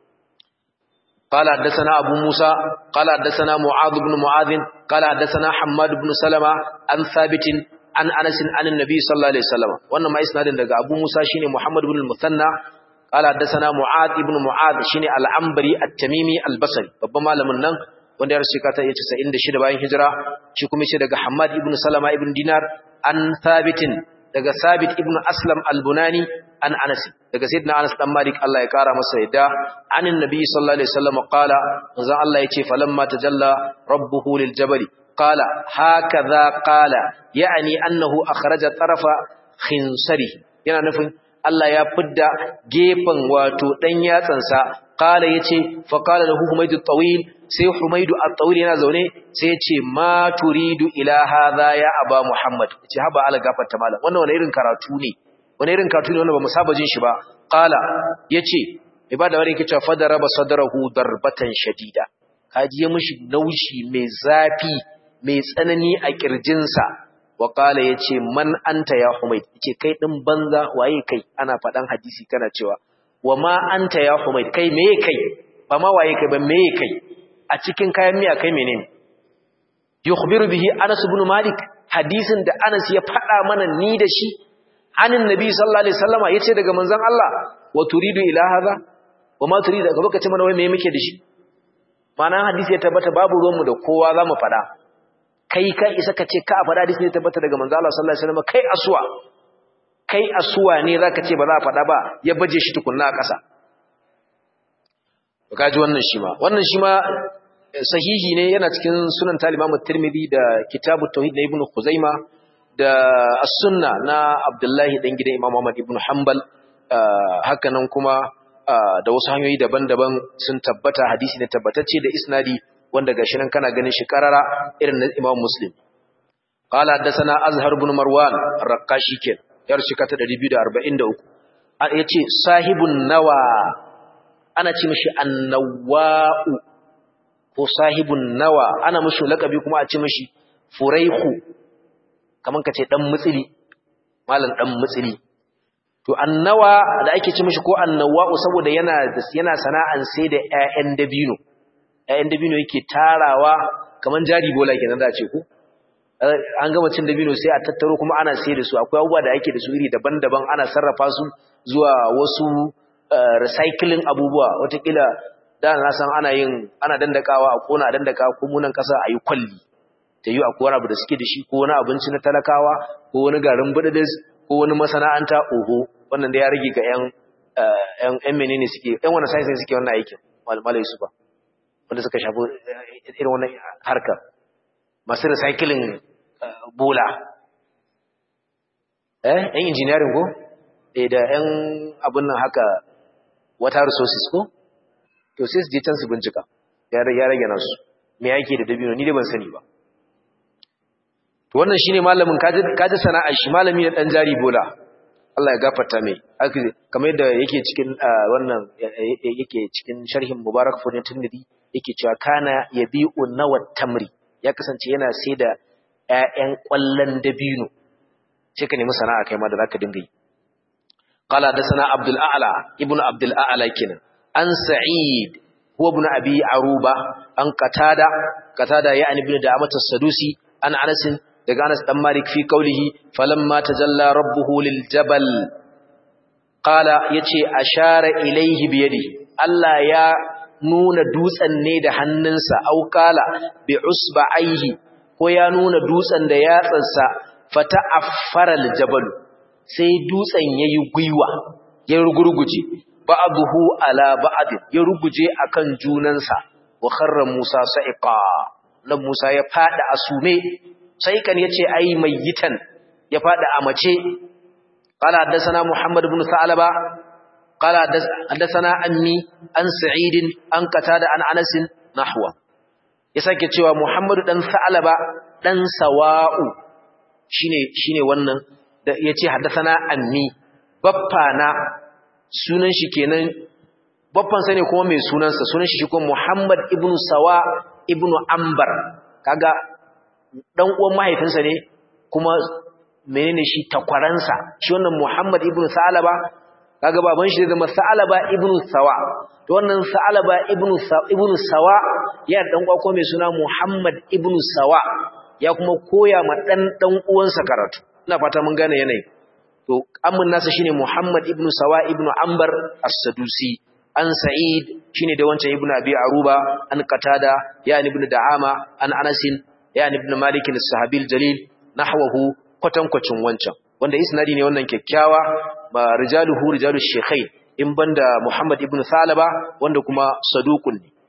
قال حدثنا أبو موسى قال حدثنا معاذ بن معاذ قال حدثنا حماد بن سلمة عن ثابت عن أنس عن النبي صلى الله عليه وسلم وأنما ما إسناد لك أبو موسى شيني محمد بن المثنى قال حدثنا معاذ بن معاذ شيني العنبري التميمي البصري ربما لمن نن wanda ya rasu kata yace casa'in da shida bayan hijira shi kuma shi daga Hammad ibn Salama ibn Dinar an Thabitin daga Sabit ibn Aslam al-Bunani an Anas daga Sayyidina Anas dan Malik Allah ya kara masa yadda anin Nabi sallallahu alaihi wasallam qala manzo Allah yace falamma tajalla rabbuhu lil jabal qala hakaza qala yani annahu akhraja tarafa khinsari yana nufin Allah ya fidda gefen wato dan yatsansa qala yace fa qala lahu Humayd at-Tawil sai Humayd at-Tawil yana zaune sai yace ma turidu ila hadha ya aba Muhammad yace haba ala gafarta malam wannan wani irin karatu ne wani irin karatu ne wanda bamu saba jin shi ba qala yace ibada wani yake cewa fadaraba sadrahu darbatan shadida kaji ya mishi naushi mai zafi mai tsanani a kirjinsa wa qala yace man anta ya Humayd yace kai din banza waye kai ana fadan hadisi kana cewa wa ma anta ya Humayd kai meye kai ba ma waye kai ba meye kai a cikin kayan miya kai menene yukhbiru bihi Anas ibn Malik hadisin da Anas ya fada mana ni da shi anin nabi sallallahu alaihi wasallama yace daga manzon Allah wa turidu ila hadha wa ma turidu ka baka ce mana wai me muke da shi ma'ana hadisi ya tabbata babu ruwanmu da kowa zamu fada kai kai isa ka ce ka fada hadisi ne tabbata daga manzon Allah sallallahu alaihi wasallama kai asuwa kai asuwa ne zaka ce ba za a fada ba ya baje shi tukunna a ƙasa kaji wannan shi ma wannan shi ma sahihi ne yana cikin sunan Imam Tirmidhi da Kitabut Tauhid na Ibn Khuzaimah da as-sunna na Abdullahi dan gidan Imam Ahmad ibn Hanbal haka nan kuma da wasu hanyoyi daban-daban sun tabbata hadisi ne tabbatacce da isnadi wanda gashi nan kana ganin shi karara irin na Imam Muslim qala haddathana Azhar ibn Marwan ar-Raqashi ken yar shikata ɗari biyu da arba'in da uku yace sahibun nawa ana ce mishi an-nawa'u ko sahibun nawa ana mishi lakabi kuma a ce mishi furaihu kaman kace dan mutsili malam dan mutsili to annawa da ake ci mishi ko annawa'u saboda yana yana sana'an sai da ƴaƴan dabino ƴaƴan dabino yake tarawa kaman jari bola kenan da ce ku an gama cin dabino sai a tattaro kuma ana sai da su akwai abubuwa da ake da su iri daban-daban ana sarrafa su zuwa wasu recycling abubuwa watakila da na san ana yin ana dandakawa a kona a dandaka ko munan kasa a yi kwalli ta yi akwai abu da suke da shi ko wani abinci na talakawa ko wani garin budadis ko wani masana'anta oho wannan da ya rage ga yan yan menene suke yan wani sai suke wannan aikin malai su ba wanda suka shafi irin wannan harka masu recycling bola eh yan engineering ko eh da yan abun nan haka water resources ko to sai su je can su bincika ya rage nasu me yake da dabino ni da ban sani ba to wannan shine malamin kaji kaji sana'ar shi malami ne dan jari bola Allah ya gafarta mai kamar yadda yake cikin wannan yake cikin sharhin Mubarak Furin Tirmidhi yake cewa kana yabi'u nawat tamri ya kasance yana sai da ƴaƴan ƙwallon dabino sai ka nemi sana'a kai ma da zaka dinga yi qala da sana Abdul A'la ibnu Abdul A'la kenan an Sa'id huwa ibn Abi Aruba an Qatada Qatada ya ibn Da'amat as-Sadusi an Anas daga Anas dan Malik fi qawlihi falamma tajalla rabbuhu lil jabal qala yace ashara ilayhi bi yadihi Allah ya nuna dutsen ne da hannunsa au qala bi usba'aihi ko ya nuna dutsen da yatsansa fata'affara al jabal sai dutsen yayi guiwa ya rugurguje ba'dahu ala ba'd ya ruguje akan junansa wa kharra Musa sa'iqa nan Musa ya fada asume sai kan yace ai mayyitan ya fada a mace qala hadathana Muhammad ibn Sa'laba qala hadathana ammi an Sa'id an Qatada an Anas nahwa ya sake cewa Muhammad dan Sa'laba dan Sawa'u shine shine wannan da yace hadathana ammi baffana sunan shi kenan baffan sa ne kuma mai sunansa sunan shi shi kuma Muhammad ibn Sawa ibn Ambar kaga dan uwan mahaifinsa ne kuma menene shi takwaransa shi wannan Muhammad ibn Sa'laba kaga baban shi zama Sa'laba ibn Sawa to wannan Sa'laba ibn ibn Sawa ya dan uwa ko mai suna Muhammad ibn Sawa ya kuma koya ma dan dan uwansa karatu ina fata mun gane yanayi to amin nasa shine Muhammad ibn Sawa ibn Ambar as-Sadusi an Sa'id shine da wancan ibn Abi Aruba an Qatada ya ibn Da'ama an Anas ya ibn Malik as-Sahabi al-Jalil nahwahu kwatankwacin wancan wanda isnadi ne wannan kyakkyawa ba rijaluhu rijalu shaykhain in banda Muhammad ibn Salaba wanda kuma saduqun ne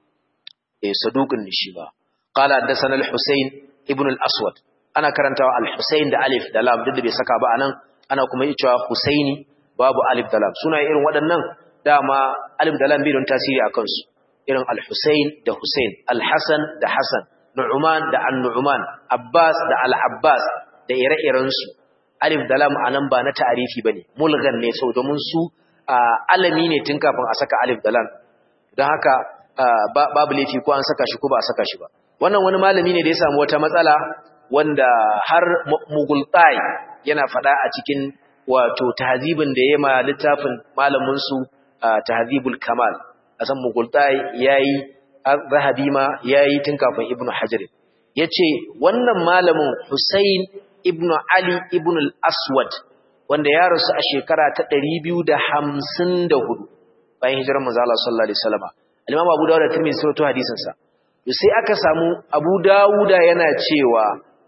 eh saduqun ne shi ba qala hadathana al-Husayn ibn al-Aswad ana karantawa al-Husayn da alif da lam duk da bai saka ba anan ana kuma yi cewa Husaini babu alif da lam suna irin waɗannan dama alif da lam bai don tasiri akan su irin al-Husayn da Husayn al-Hasan da Hasan Nu'man da An-Nu'man Abbas da Al-Abbas da ire-iren su alif da lam anan ba na ta'arifi bane mulghan ne sau domin su alami ne tun kafin a saka alif da lam don haka babu laifi ko an saka shi ko ba a saka shi ba wannan wani malami ne da ya samu wata matsala wanda har Mughultai yana fada a cikin wato tahzibin da yayi ma littafin malamin su Tahzibul Kamal asan Mughultai yayi Zahabi ma yayi tun kafin Ibn Hajar yace wannan malamin Husayn ibn Ali ibn al-Aswad wanda ya rasu a shekara ta ɗari biyu da hamsin da hudu bayan hijirar manzo Allah sallallahu alaihi wasallam al-Imam Abu Dawud da Tirmidhi sun rawaito hadisin sa sai aka samu Abu Dawud yana cewa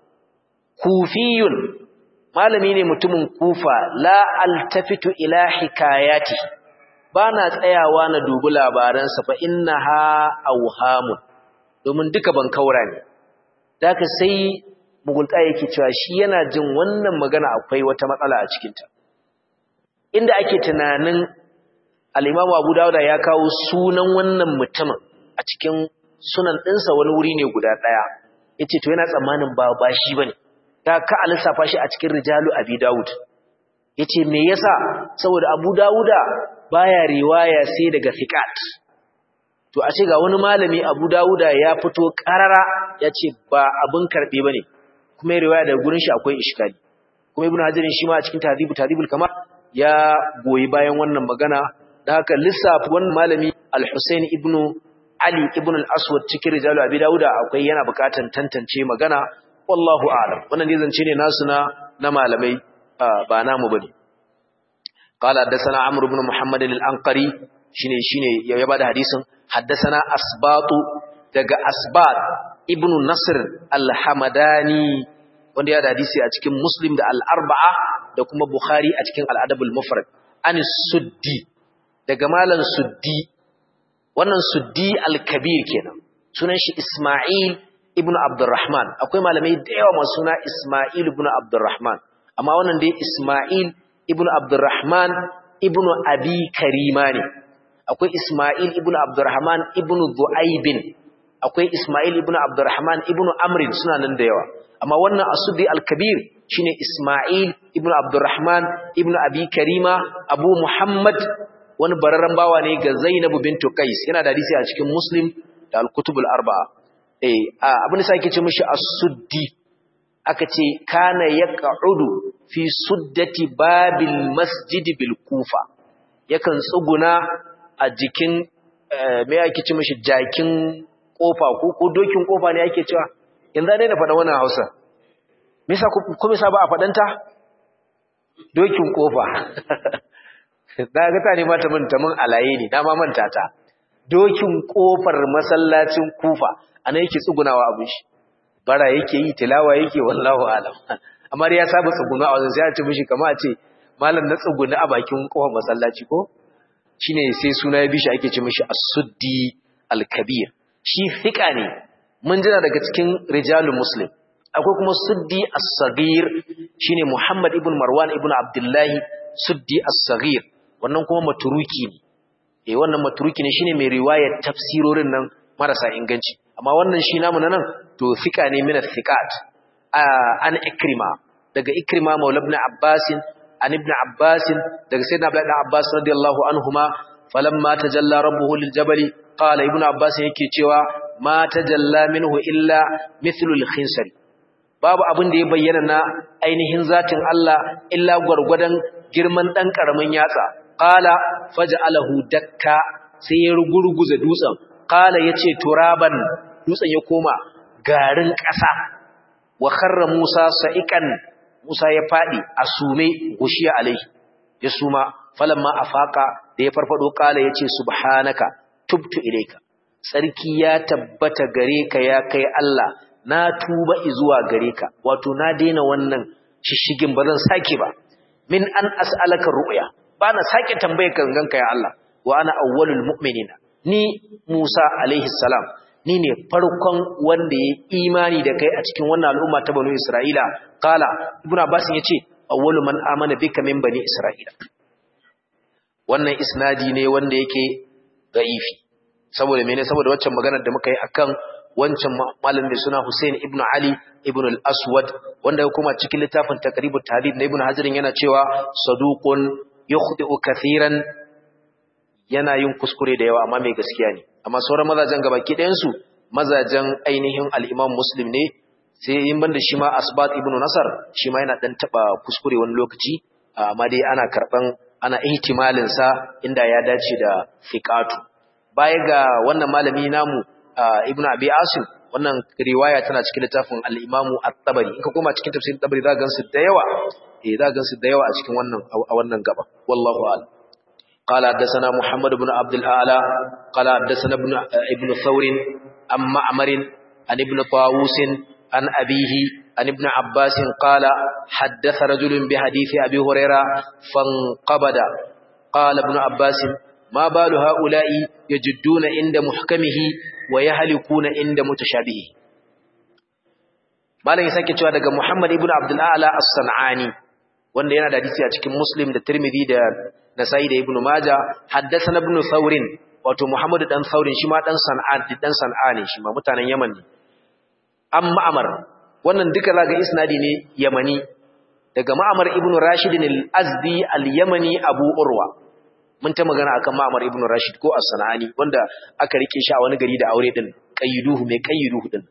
kufiyun malami ne mutumin Kufa la altafitu ila hikayati bana tsayawa na dubi labaransa fa innaha awhamun domin duka ban kaura ne daka sai Mughulta yake cewa shi yana jin wannan magana akwai wata matsala a cikinta inda ake tunanin al-Imam Abu Dawud ya kawo sunan wannan mutumin a cikin sunan ɗinsa wani wuri ne guda ɗaya yace to yana tsammanin ba ba shi bane da ka alisafa shi a cikin rijalu Abi Dawud yace me yasa saboda Abu Dawuda baya riwaya sai daga thiqat to a ce ga wani malami Abu Dawuda ya fito karara yace ba abun karbe bane kuma ya riwaya daga gurin shi akwai iskali kuma ibnu hajar shi ma a cikin tahdibu tahdibul kamal ya goyi bayan wannan magana da haka lissafi wannan malami al-Husayn ibnu Ali ibn al-Aswad cikin rijalu Abi Dawud akwai yana bukatan tantance magana wallahu a'lam wannan ne zance ne nasu na na malamai ba namu bane qala haddathana Amr ibn Muhammad al-Anqari shine shine ya bada hadisin haddathana Asbatu daga Asbat ibn Nasr al-Hamadani wanda ya da hadisi a cikin Muslim da al-Arba'a da kuma Bukhari a cikin al-Adab al-Mufrad an Suddi daga malan Suddi wannan Suddi al-Kabir kenan sunan shi Isma'il ibn Abdurrahman akwai malamai da yawa masu suna Isma'il ibn Abdurrahman amma wannan dai Isma'il ibn Abdurrahman ibn Abi Karima ne akwai Isma'il ibn Abdurrahman ibn Du'aib akwai Isma'il ibn Abdurrahman ibn Amr suna nan da yawa amma wannan As-Suddi al-Kabir shine Isma'il ibn Abdurrahman ibn Abi Karima Abu Muhammad wani bararren bawa ne ga Zainab bintu Qais yana da hadisi a cikin Muslim da Al-Kutub al-Arba'a eh abin da sai ake ce mishi As-Suddi aka ce kana yaq'udu fi suddati babil masjid bil Kufa yakan tsuguna a jikin me ake ce mishi jakin kofa ko ko dokin kofa ne ake cewa yanzu dai na faɗa wannan Hausa me yasa ko me yasa ba a faɗanta dokin kofa da ga ta ne mata manta mun alaye ne na ma manta ta dokin kofar masallacin Kufa anan yake tsugunawa abin shi bara yake yi tilawa yake wallahu alam amma ya saba tsuguna a wajen sai a ce mishi kamar a ce malam na tsuguna a bakin kofar masallaci ko shine sai suna ya bishi ake ce mishi As-Suddi al-Kabir shi fika ne mun jira daga cikin rijalul muslim akwai kuma Suddi as-Saghir shine Muhammad ibn Marwan ibn Abdullah Suddi as-Saghir wannan kuma maturuki ne eh wannan maturuki ne shine mai riwayar tafsirorin nan marasa inganci amma wannan shi namu nan to fika ne min al-thiqat an Ikrima daga Ikrima maula ibn Abbas an ibn Abbas daga sayyidina Abdullah ibn Abbas radiyallahu anhuma falamma tajalla rabbuhu lil jabali qala ibn Abbas yake cewa ma tajalla minhu illa mithlu al-khinsari babu abin da ya bayyana na ainihin zatin Allah illa gurgudan girman dan karamin yatsa qala faj'alahu dakka sai ya rugurguza dutsen qala yace turaban dutsen ya koma garin ƙasa wa kharra Musa sa'ikan Musa ya fadi asume gushiya alai ya suma falamma afaka da ya farfado qala yace subhanaka tubtu ilayka sarki ya tabbata gare ka ya kai Allah na tuba zuwa gare ka wato na daina wannan shishigin bazan sake ba min an as'alaka ru'ya bana sake tambaye ka ganka ya Allah wa ana awwalul mu'minina ni Musa alaihi salam ni ne farkon wanda ya imani da kai a cikin wannan al'umma ta banu Isra'ila qala ibnu Abbas yace awwalu man amana bika min bani Isra'ila wannan isnadi ne wanda yake da'ifi saboda mene saboda waccan maganar da muka yi akan wancan malamin da suna Hussein ibn Ali ibn al-Aswad wanda ya kuma cikin littafin Taqribut Tahdhib na Ibn Hajar yana cewa saduqun yukhdi'u kathiran yana yin kuskure da yawa amma mai gaskiya ne amma sauran mazajen gabaki ɗayan su mazajen ainihin al-Imam Muslim ne sai in banda shi ma Asbat ibn Nasr shi ma yana dan taba kuskure wani lokaci amma dai ana karban ana ihtimalin sa inda ya dace da fiqatu baya ga wannan malami namu Ibn Abi Asim wannan riwaya tana cikin littafin al-Imam At-Tabari in ka koma cikin tafsirin Tabari za ka gansu da yawa eh za ka gansu da yawa a cikin wannan a wannan gaba wallahu a'lam qala hadathana Muhammad ibn Abd al-A'la qala hadathana ibn ibn Thawr am Ma'mar an ibn Tawus an abihi an ibn Abbas qala hadatha rajulun bi hadithi Abi Hurairah fanqabada qala ibn Abbas ما بال هؤلاء يجدون عند محكمه ويهلكون عند متشابهه malan sake cewa daga Muhammad ibn Abdul A'la As-San'ani wanda yana da hadisi a cikin Muslim da Tirmidhi da Nasa'i da Ibn Majah haddathana ibn Thawr wato Muhammad dan Thawr shi ma dan San'an dan San'ani shi ma mutanen Yaman ne am Ma'mar wannan duka zaga isnadi ne Yamani daga Ma'mar ibn Rashid al-Azdi al-Yamani Abu Urwa mun ta magana akan Ma'mar ibn Rashid ko As-Sanani wanda aka rike shi a wani gari da aure din qayyiduhu mai qayyiduhu din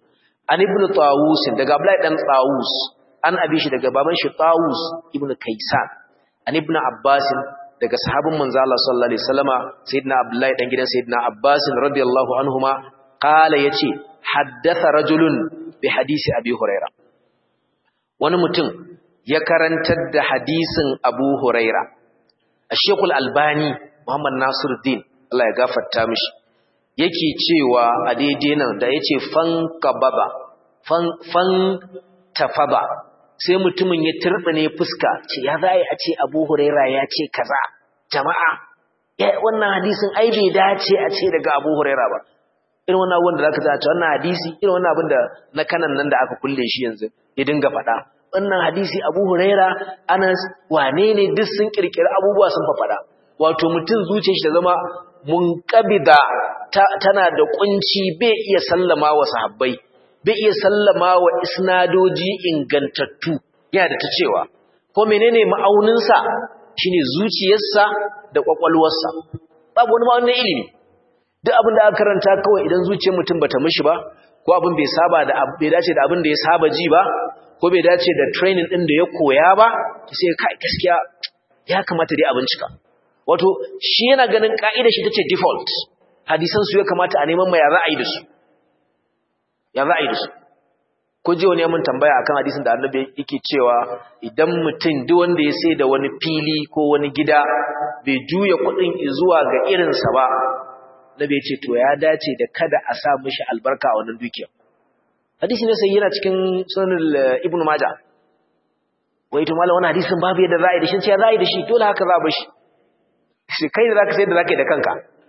an ibn Tawus daga Abdullahi dan Tawus an abi shi daga baban shi Tawus ibn Kaysan an ibn Abbas daga sahabin manzo Allah sallallahu alaihi wasallama sayyidina Abdullahi dan gidan sayyidina Abbas radiyallahu anhuma qala yace haddatha rajulun bi hadisi Abi Huraira wani mutum ya karantar da hadisin Abu Huraira Sheikh Al-Albani Muhammad Nasiruddin Allah ya gafarta mishi yake cewa a daidai nan da yace fan kababa fan fan tafaba sai mutumin ya turbine fuska ce ya zai a ce Abu Huraira ya ce kaza jama'a ya wannan hadisin ai bai dace a ce daga Abu Huraira ba irin wannan wanda zaka ji a ce wannan hadisi irin wannan abin da na kanan nan da aka kulle shi yanzu ya dinga faɗa wannan hadisi Abu Huraira Anas wane ne duk sun kirkiri abubuwa sun faɗa wato mutum zuciyar shi ta zama munqabida tana da kunci bai iya sallama wa sahabbai bai iya sallama wa isnadoji ingantattu yana da ta cewa ko menene ma'aunin sa shine zuciyarsa da kwakwalwarsa babu wani ma'aunin ilimi duk abin da aka karanta kawai idan zuciyar mutum bata mishi ba ko abin bai saba da bai dace da abin da ya saba ji ba ko bai dace da training din da ya koya ba sai kai gaskiya ya kamata dai a bincika wato shi yana ganin ka'ida shi tace default hadisan su ya kamata a neman mai ya ra'ayi da su ya ra'ayi da su ko je wani mun tambaya akan hadisin da Annabi yake cewa idan mutum duk wanda ya sai da wani fili ko wani gida bai juya kudin zuwa ga irin sa ba Nabi ya ce to ya dace da kada a sa mishi albarka a wannan dukiya hadisi ne sai yana cikin sunan Ibn Majah wai to mallan wannan hadisin babu yadda ra'ayi da shi ce ya ra'ayi da shi dole haka za ba shi shi kai da zaka sai da zaka yi da kanka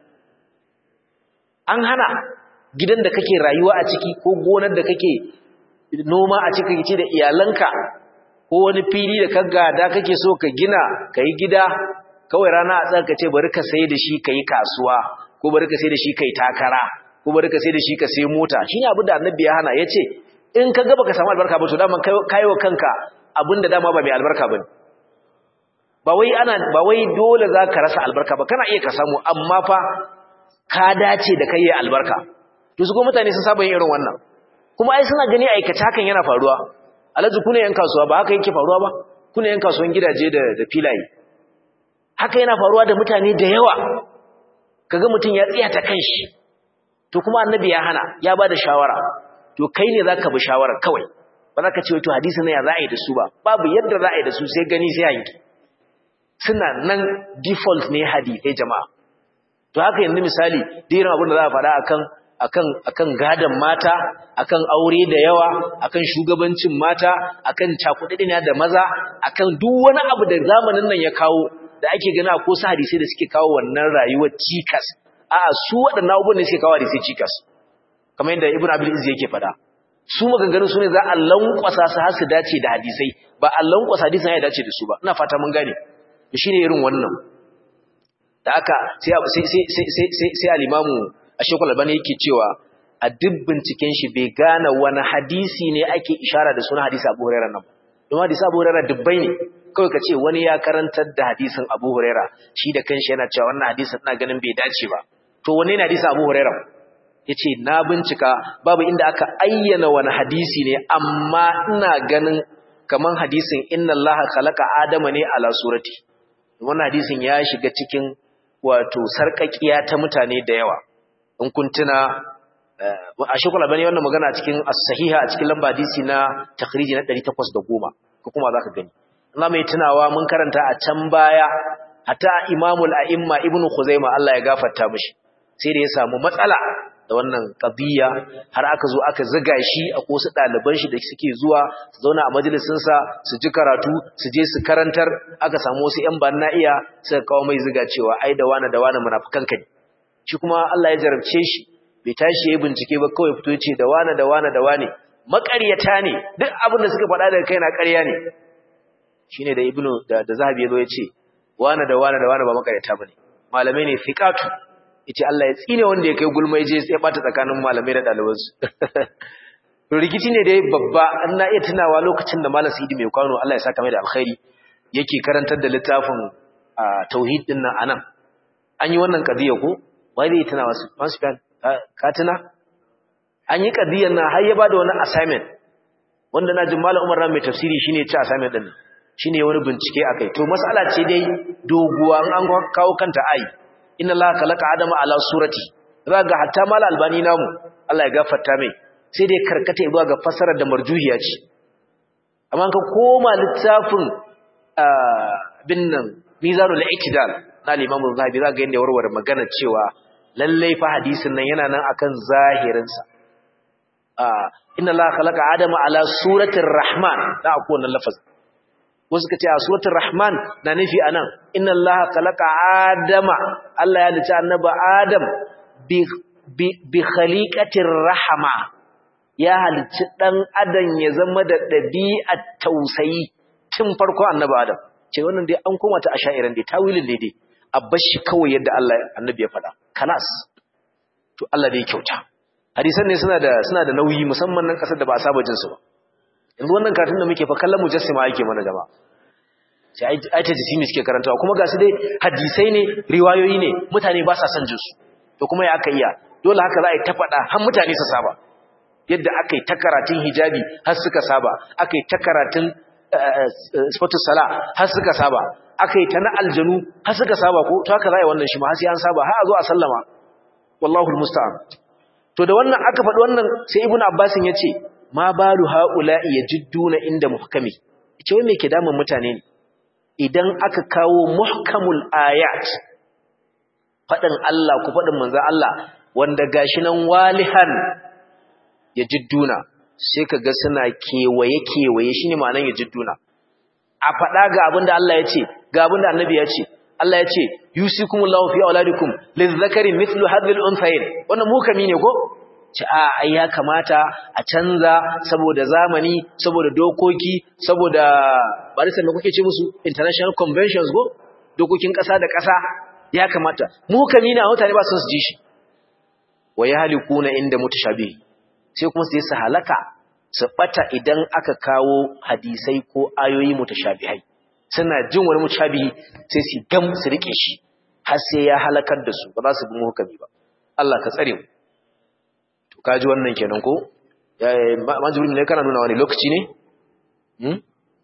an hana gidan da kake rayuwa a ciki ko gonar da kake noma a ciki kake da iyalanka ko wani fili da ka gada kake so ka gina kai gida kawai rana a tsaka ce bari ka sai da shi kai kasuwa ko bari ka sai da shi kai takara ko bari ka sai da shi ka sai mota shine abin da Annabi ya hana yace in ka ga baka samu albarka ba to dama kaiwa kanka abinda dama ba mai albarka bane ba wai ana ba wai dole zaka rasa albarka ba kana iya ka samu amma fa ka dace da kai albarka to su kuma mutane sun saba yin irin wannan kuma ai suna gani aikata hakan yana faruwa alaji kuna yan kasuwa ba haka yake faruwa ba kuna yan kasuwan gidaje da da filaye haka yana faruwa da mutane da yawa kaga mutun ya tsiya ta kanshi to kuma Annabi ya hana ya bada shawara to kai ne zaka bi shawara kawai ba zaka ce to hadisi ne ya za a yi da su ba babu yadda za a yi da su sai gani sai yanki suna nan default ne hadisi jama'a to haka yanzu misali dirin abin da za a faɗa akan akan akan gadan mata akan aure da yawa akan shugabancin mata akan cakudadinya da maza akan duk wani abu da zamanin nan ya kawo da ake gana ko su hadisi da suke kawo wannan rayuwar cikas a'a su waɗannan abubuwan ne suke kawo hadisi cikas kamar yadda Ibn Abil Izz yake faɗa su maganganun su ne za a lankwasa su har su dace da hadisai ba a lankwasa hadisin ya dace da su ba ina fata mun gane shine irin wannan da aka sai sai sai sai sai al-Imamu Ashekul Albani yake cewa a duk binciken shi bai gane wani hadisi ne ake ishara da sunan hadisi Abu Hurairah nan don hadisi Abu Hurairah dubbai ne kawai kace wani ya karantar da hadisin Abu Hurairah shi da kanshi yana cewa wannan hadisin ina ganin bai dace ba to wanne ne hadisin Abu Hurairah yace na bincika babu inda aka ayyana wani hadisi ne amma ina ganin kaman hadisin inna Allaha khalaqa Adama ne ala surati wannan hadisin ya shiga cikin wato sarkakiya ta mutane da yawa in kun tuna a shekul albani wannan magana cikin as-sahiha a cikin lamba hadisi na takhriji na ɗari takwas da goma ko kuma zaka gani Allah mai tunawa mun karanta a can baya hatta imamul a'imma ibnu khuzaima Allah ya gafarta mishi sai da ya samu matsala da wannan qadiya har aka zo aka ziga shi a kosu daliban shi da suke zuwa su zauna a majalisin sa su ji karatu su je su karantar aka samu wasu ƴan banna iya suka kawo mai ziga cewa ai da wani da wani munafikan ka ne shi kuma Allah ya jarabce shi bai tashi yayin bincike ba kawai fito yace da wani da wani da wani maƙaryata ne duk abin da suka faɗa daga kai na ƙarya ne shine da ibnu da, da zahabi yazo yace wani da wani da wani ba maƙaryata bane malamai ne fiqatu yace Allah ya tsine wanda ya kai gulmai je sai bata tsakanin malamai da dalibansu to rikici ne dai babba an na iya tunawa lokacin da malam Sidi mai kwano Allah ya saka mai da alkhairi yake karantar da littafin tauhid din nan anan an yi wannan kadiya ko wai zai tunawa su masu kan ka tuna an yi qadiyan na har ya bada wani assignment wanda na jin malam Umar ran mai tafsiri shine ya ci assignment din shine wani bincike akai to mas'ala ce dai doguwa an kawo kanta ai inna allaha khalaqa adama ala surati zaga hatta malam albani namu Allah ya gafarta mai sai dai karkata zuwa ga fasarar da marjuhiya ce amma ka koma littafin binnan mizanul i'tidal na al-imam az-zahabi zaga yanda warware magana cewa lalle fa hadisin nan yana nan akan zahirin sa inna allaha khalaqa adama ala suratir rahman da akwai wannan lafazin wasu kace a suratul rahman na nufi anan inna allaha khalaqa adama Allah ya dace annabi adam bi bi khaliqatir rahma ya halicci dan adam ya zama da dabi'at tausayi tun farko annabi adam ce wannan dai an koma ta ashairan dai tawilin dai dai abbashi kawai yadda Allah annabi ya faɗa kalas to Allah dai kyauta hadisan ne suna da suna da nauyi musamman nan kasar da ba a saba jin su ba yanzu wannan karatun da muke fa kallon mujassima yake mana jama'a sai ai ta jisimi suke karantawa kuma ga su dai hadisai ne riwayoyi ne mutane ba sa son jin su to kuma ya aka iya dole haka za a yi ta faɗa har mutane su saba yadda aka yi ta karatun hijabi har suka saba aka yi ta karatun sifatu sala har suka saba aka yi ta na aljanu har suka saba ko to haka za a yi wannan shi ma har sai an saba har a zo a sallama wallahu almusta'an to da wannan aka faɗi wannan sai ibnu abbasin ya ce ma balu haula'i yajidduna inda muhkami ce wai me ke damun mutane ne idan aka kawo muhkamul ayat fadin Allah ku fadin manzo Allah wanda gashi nan walihan yajidduna sai kaga suna kewaye kewaye shine ma'anar yajidduna a fada ga abinda Allah ya ce ga abinda annabi ya ce Allah ya ce yusikumullahu fi auladikum lizzakari mithlu hadhil unthayn wannan muhkami ne ko ce a ai ya kamata a canza saboda zamani saboda dokoki saboda barisa me kuke ce musu international conventions go dokokin kasa da kasa ya kamata mu kamina mutane ba su ji shi wayahalikuna inda mutashabihi sai kuma sai su halaka su bata idan aka kawo hadisai ko ayoyi mutashabihai suna jin wani mutashabihi sai su gam su rike shi har sai ya halakar da su ba za su bi muhkami ba Allah ka tsare mu kaji wannan kenan ko majibrin ne kana nuna wani lokaci ne hmm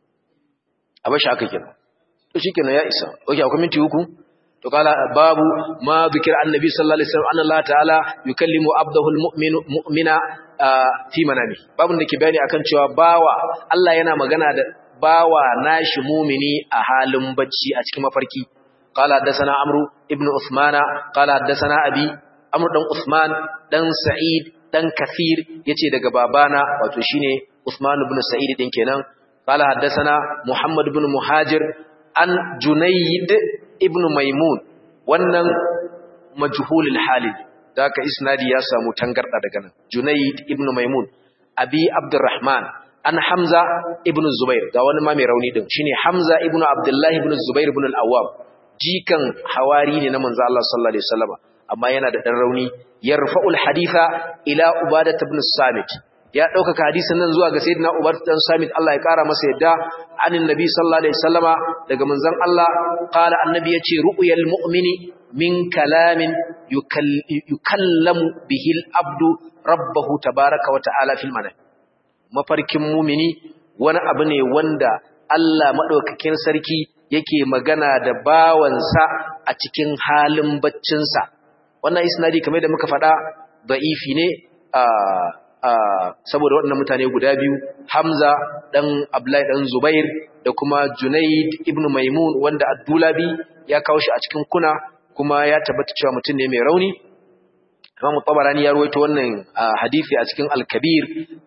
abashi aka kenan to shikenan ya isa okay akwai minti uku to kala babu ma zikir annabi sallallahu alaihi wasallam anna Allah ta'ala yukallimu abdahu almu'minu mu'mina fi manami babun da ke bayani akan cewa bawa Allah yana magana da bawa nashi mu'mini a halin bacci a cikin mafarki qala hadathana amru ibnu usmana qala hadathana abi amru dan usman dan sa'id dan kafir yace daga babana wato shine Usman ibn Sa'id din kenan qala haddathana Muhammad ibn Muhajir an Junayd ibn Maimun wannan majhulul halil daka isnadi ya samu tangarda daga nan Junayd ibn Maimun abi Abdurrahman an Hamza ibn Zubair ga wani ma mai rauni din shine Hamza ibn Abdullah ibn Zubair ibn al-Awwam jikan hawari ne na manzo Allah sallallahu alaihi wasallam amma yana da dan rauni yarfa'ul haditha ila ubadah ibn samit ya dauka hadisin nan zuwa ga sayyidina ubadah ibn samit Allah ya kara masa yadda anin nabi sallallahu alaihi wasallama daga manzon Allah qala annabi yace ru'yal mu'mini min kalamin yukallamu bihi al-abdu rabbahu tabaaraka wa ta'ala fil manam mafarkin mu'mini wani abu ne wanda Allah madaukakin sarki yake magana da bawansa a cikin halin baccinsa wannan isnadi kamar da muka faɗa da'ifi ne a a saboda waɗannan mutane guda biyu Hamza dan Abdullahi dan Zubair da kuma Junayd ibn Maimun wanda Ad-Dulabi ya kawo shi a cikin kuna kuma ya tabbata cewa mutum ne mai rauni Imam Tabarani ya rawaito wannan hadisi a cikin Al-Kabir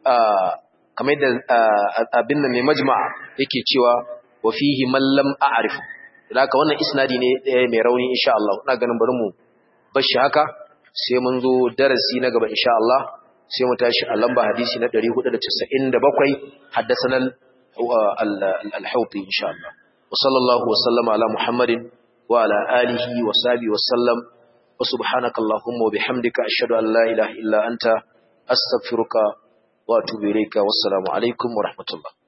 kamar da abin nan mai majma' yake cewa wa fihi man lam a'rif haka wannan isnadi ne mai rauni insha Allah ina ganin bari mu bashi haka sai mun zo darasi na gaba insha Allah sai mu tashi a lamba hadisi na ɗari hudu da casa'in da bakwai haddathana al-Hawti insha Allah wa sallallahu wa sallama ala Muhammadin wa ala alihi wa sahbihi wa sallam wa subhanaka allahumma wa bihamdika ashhadu an la ilaha illa anta astaghfiruka wa atubu ilayka wassalamu alaikum wa rahmatullah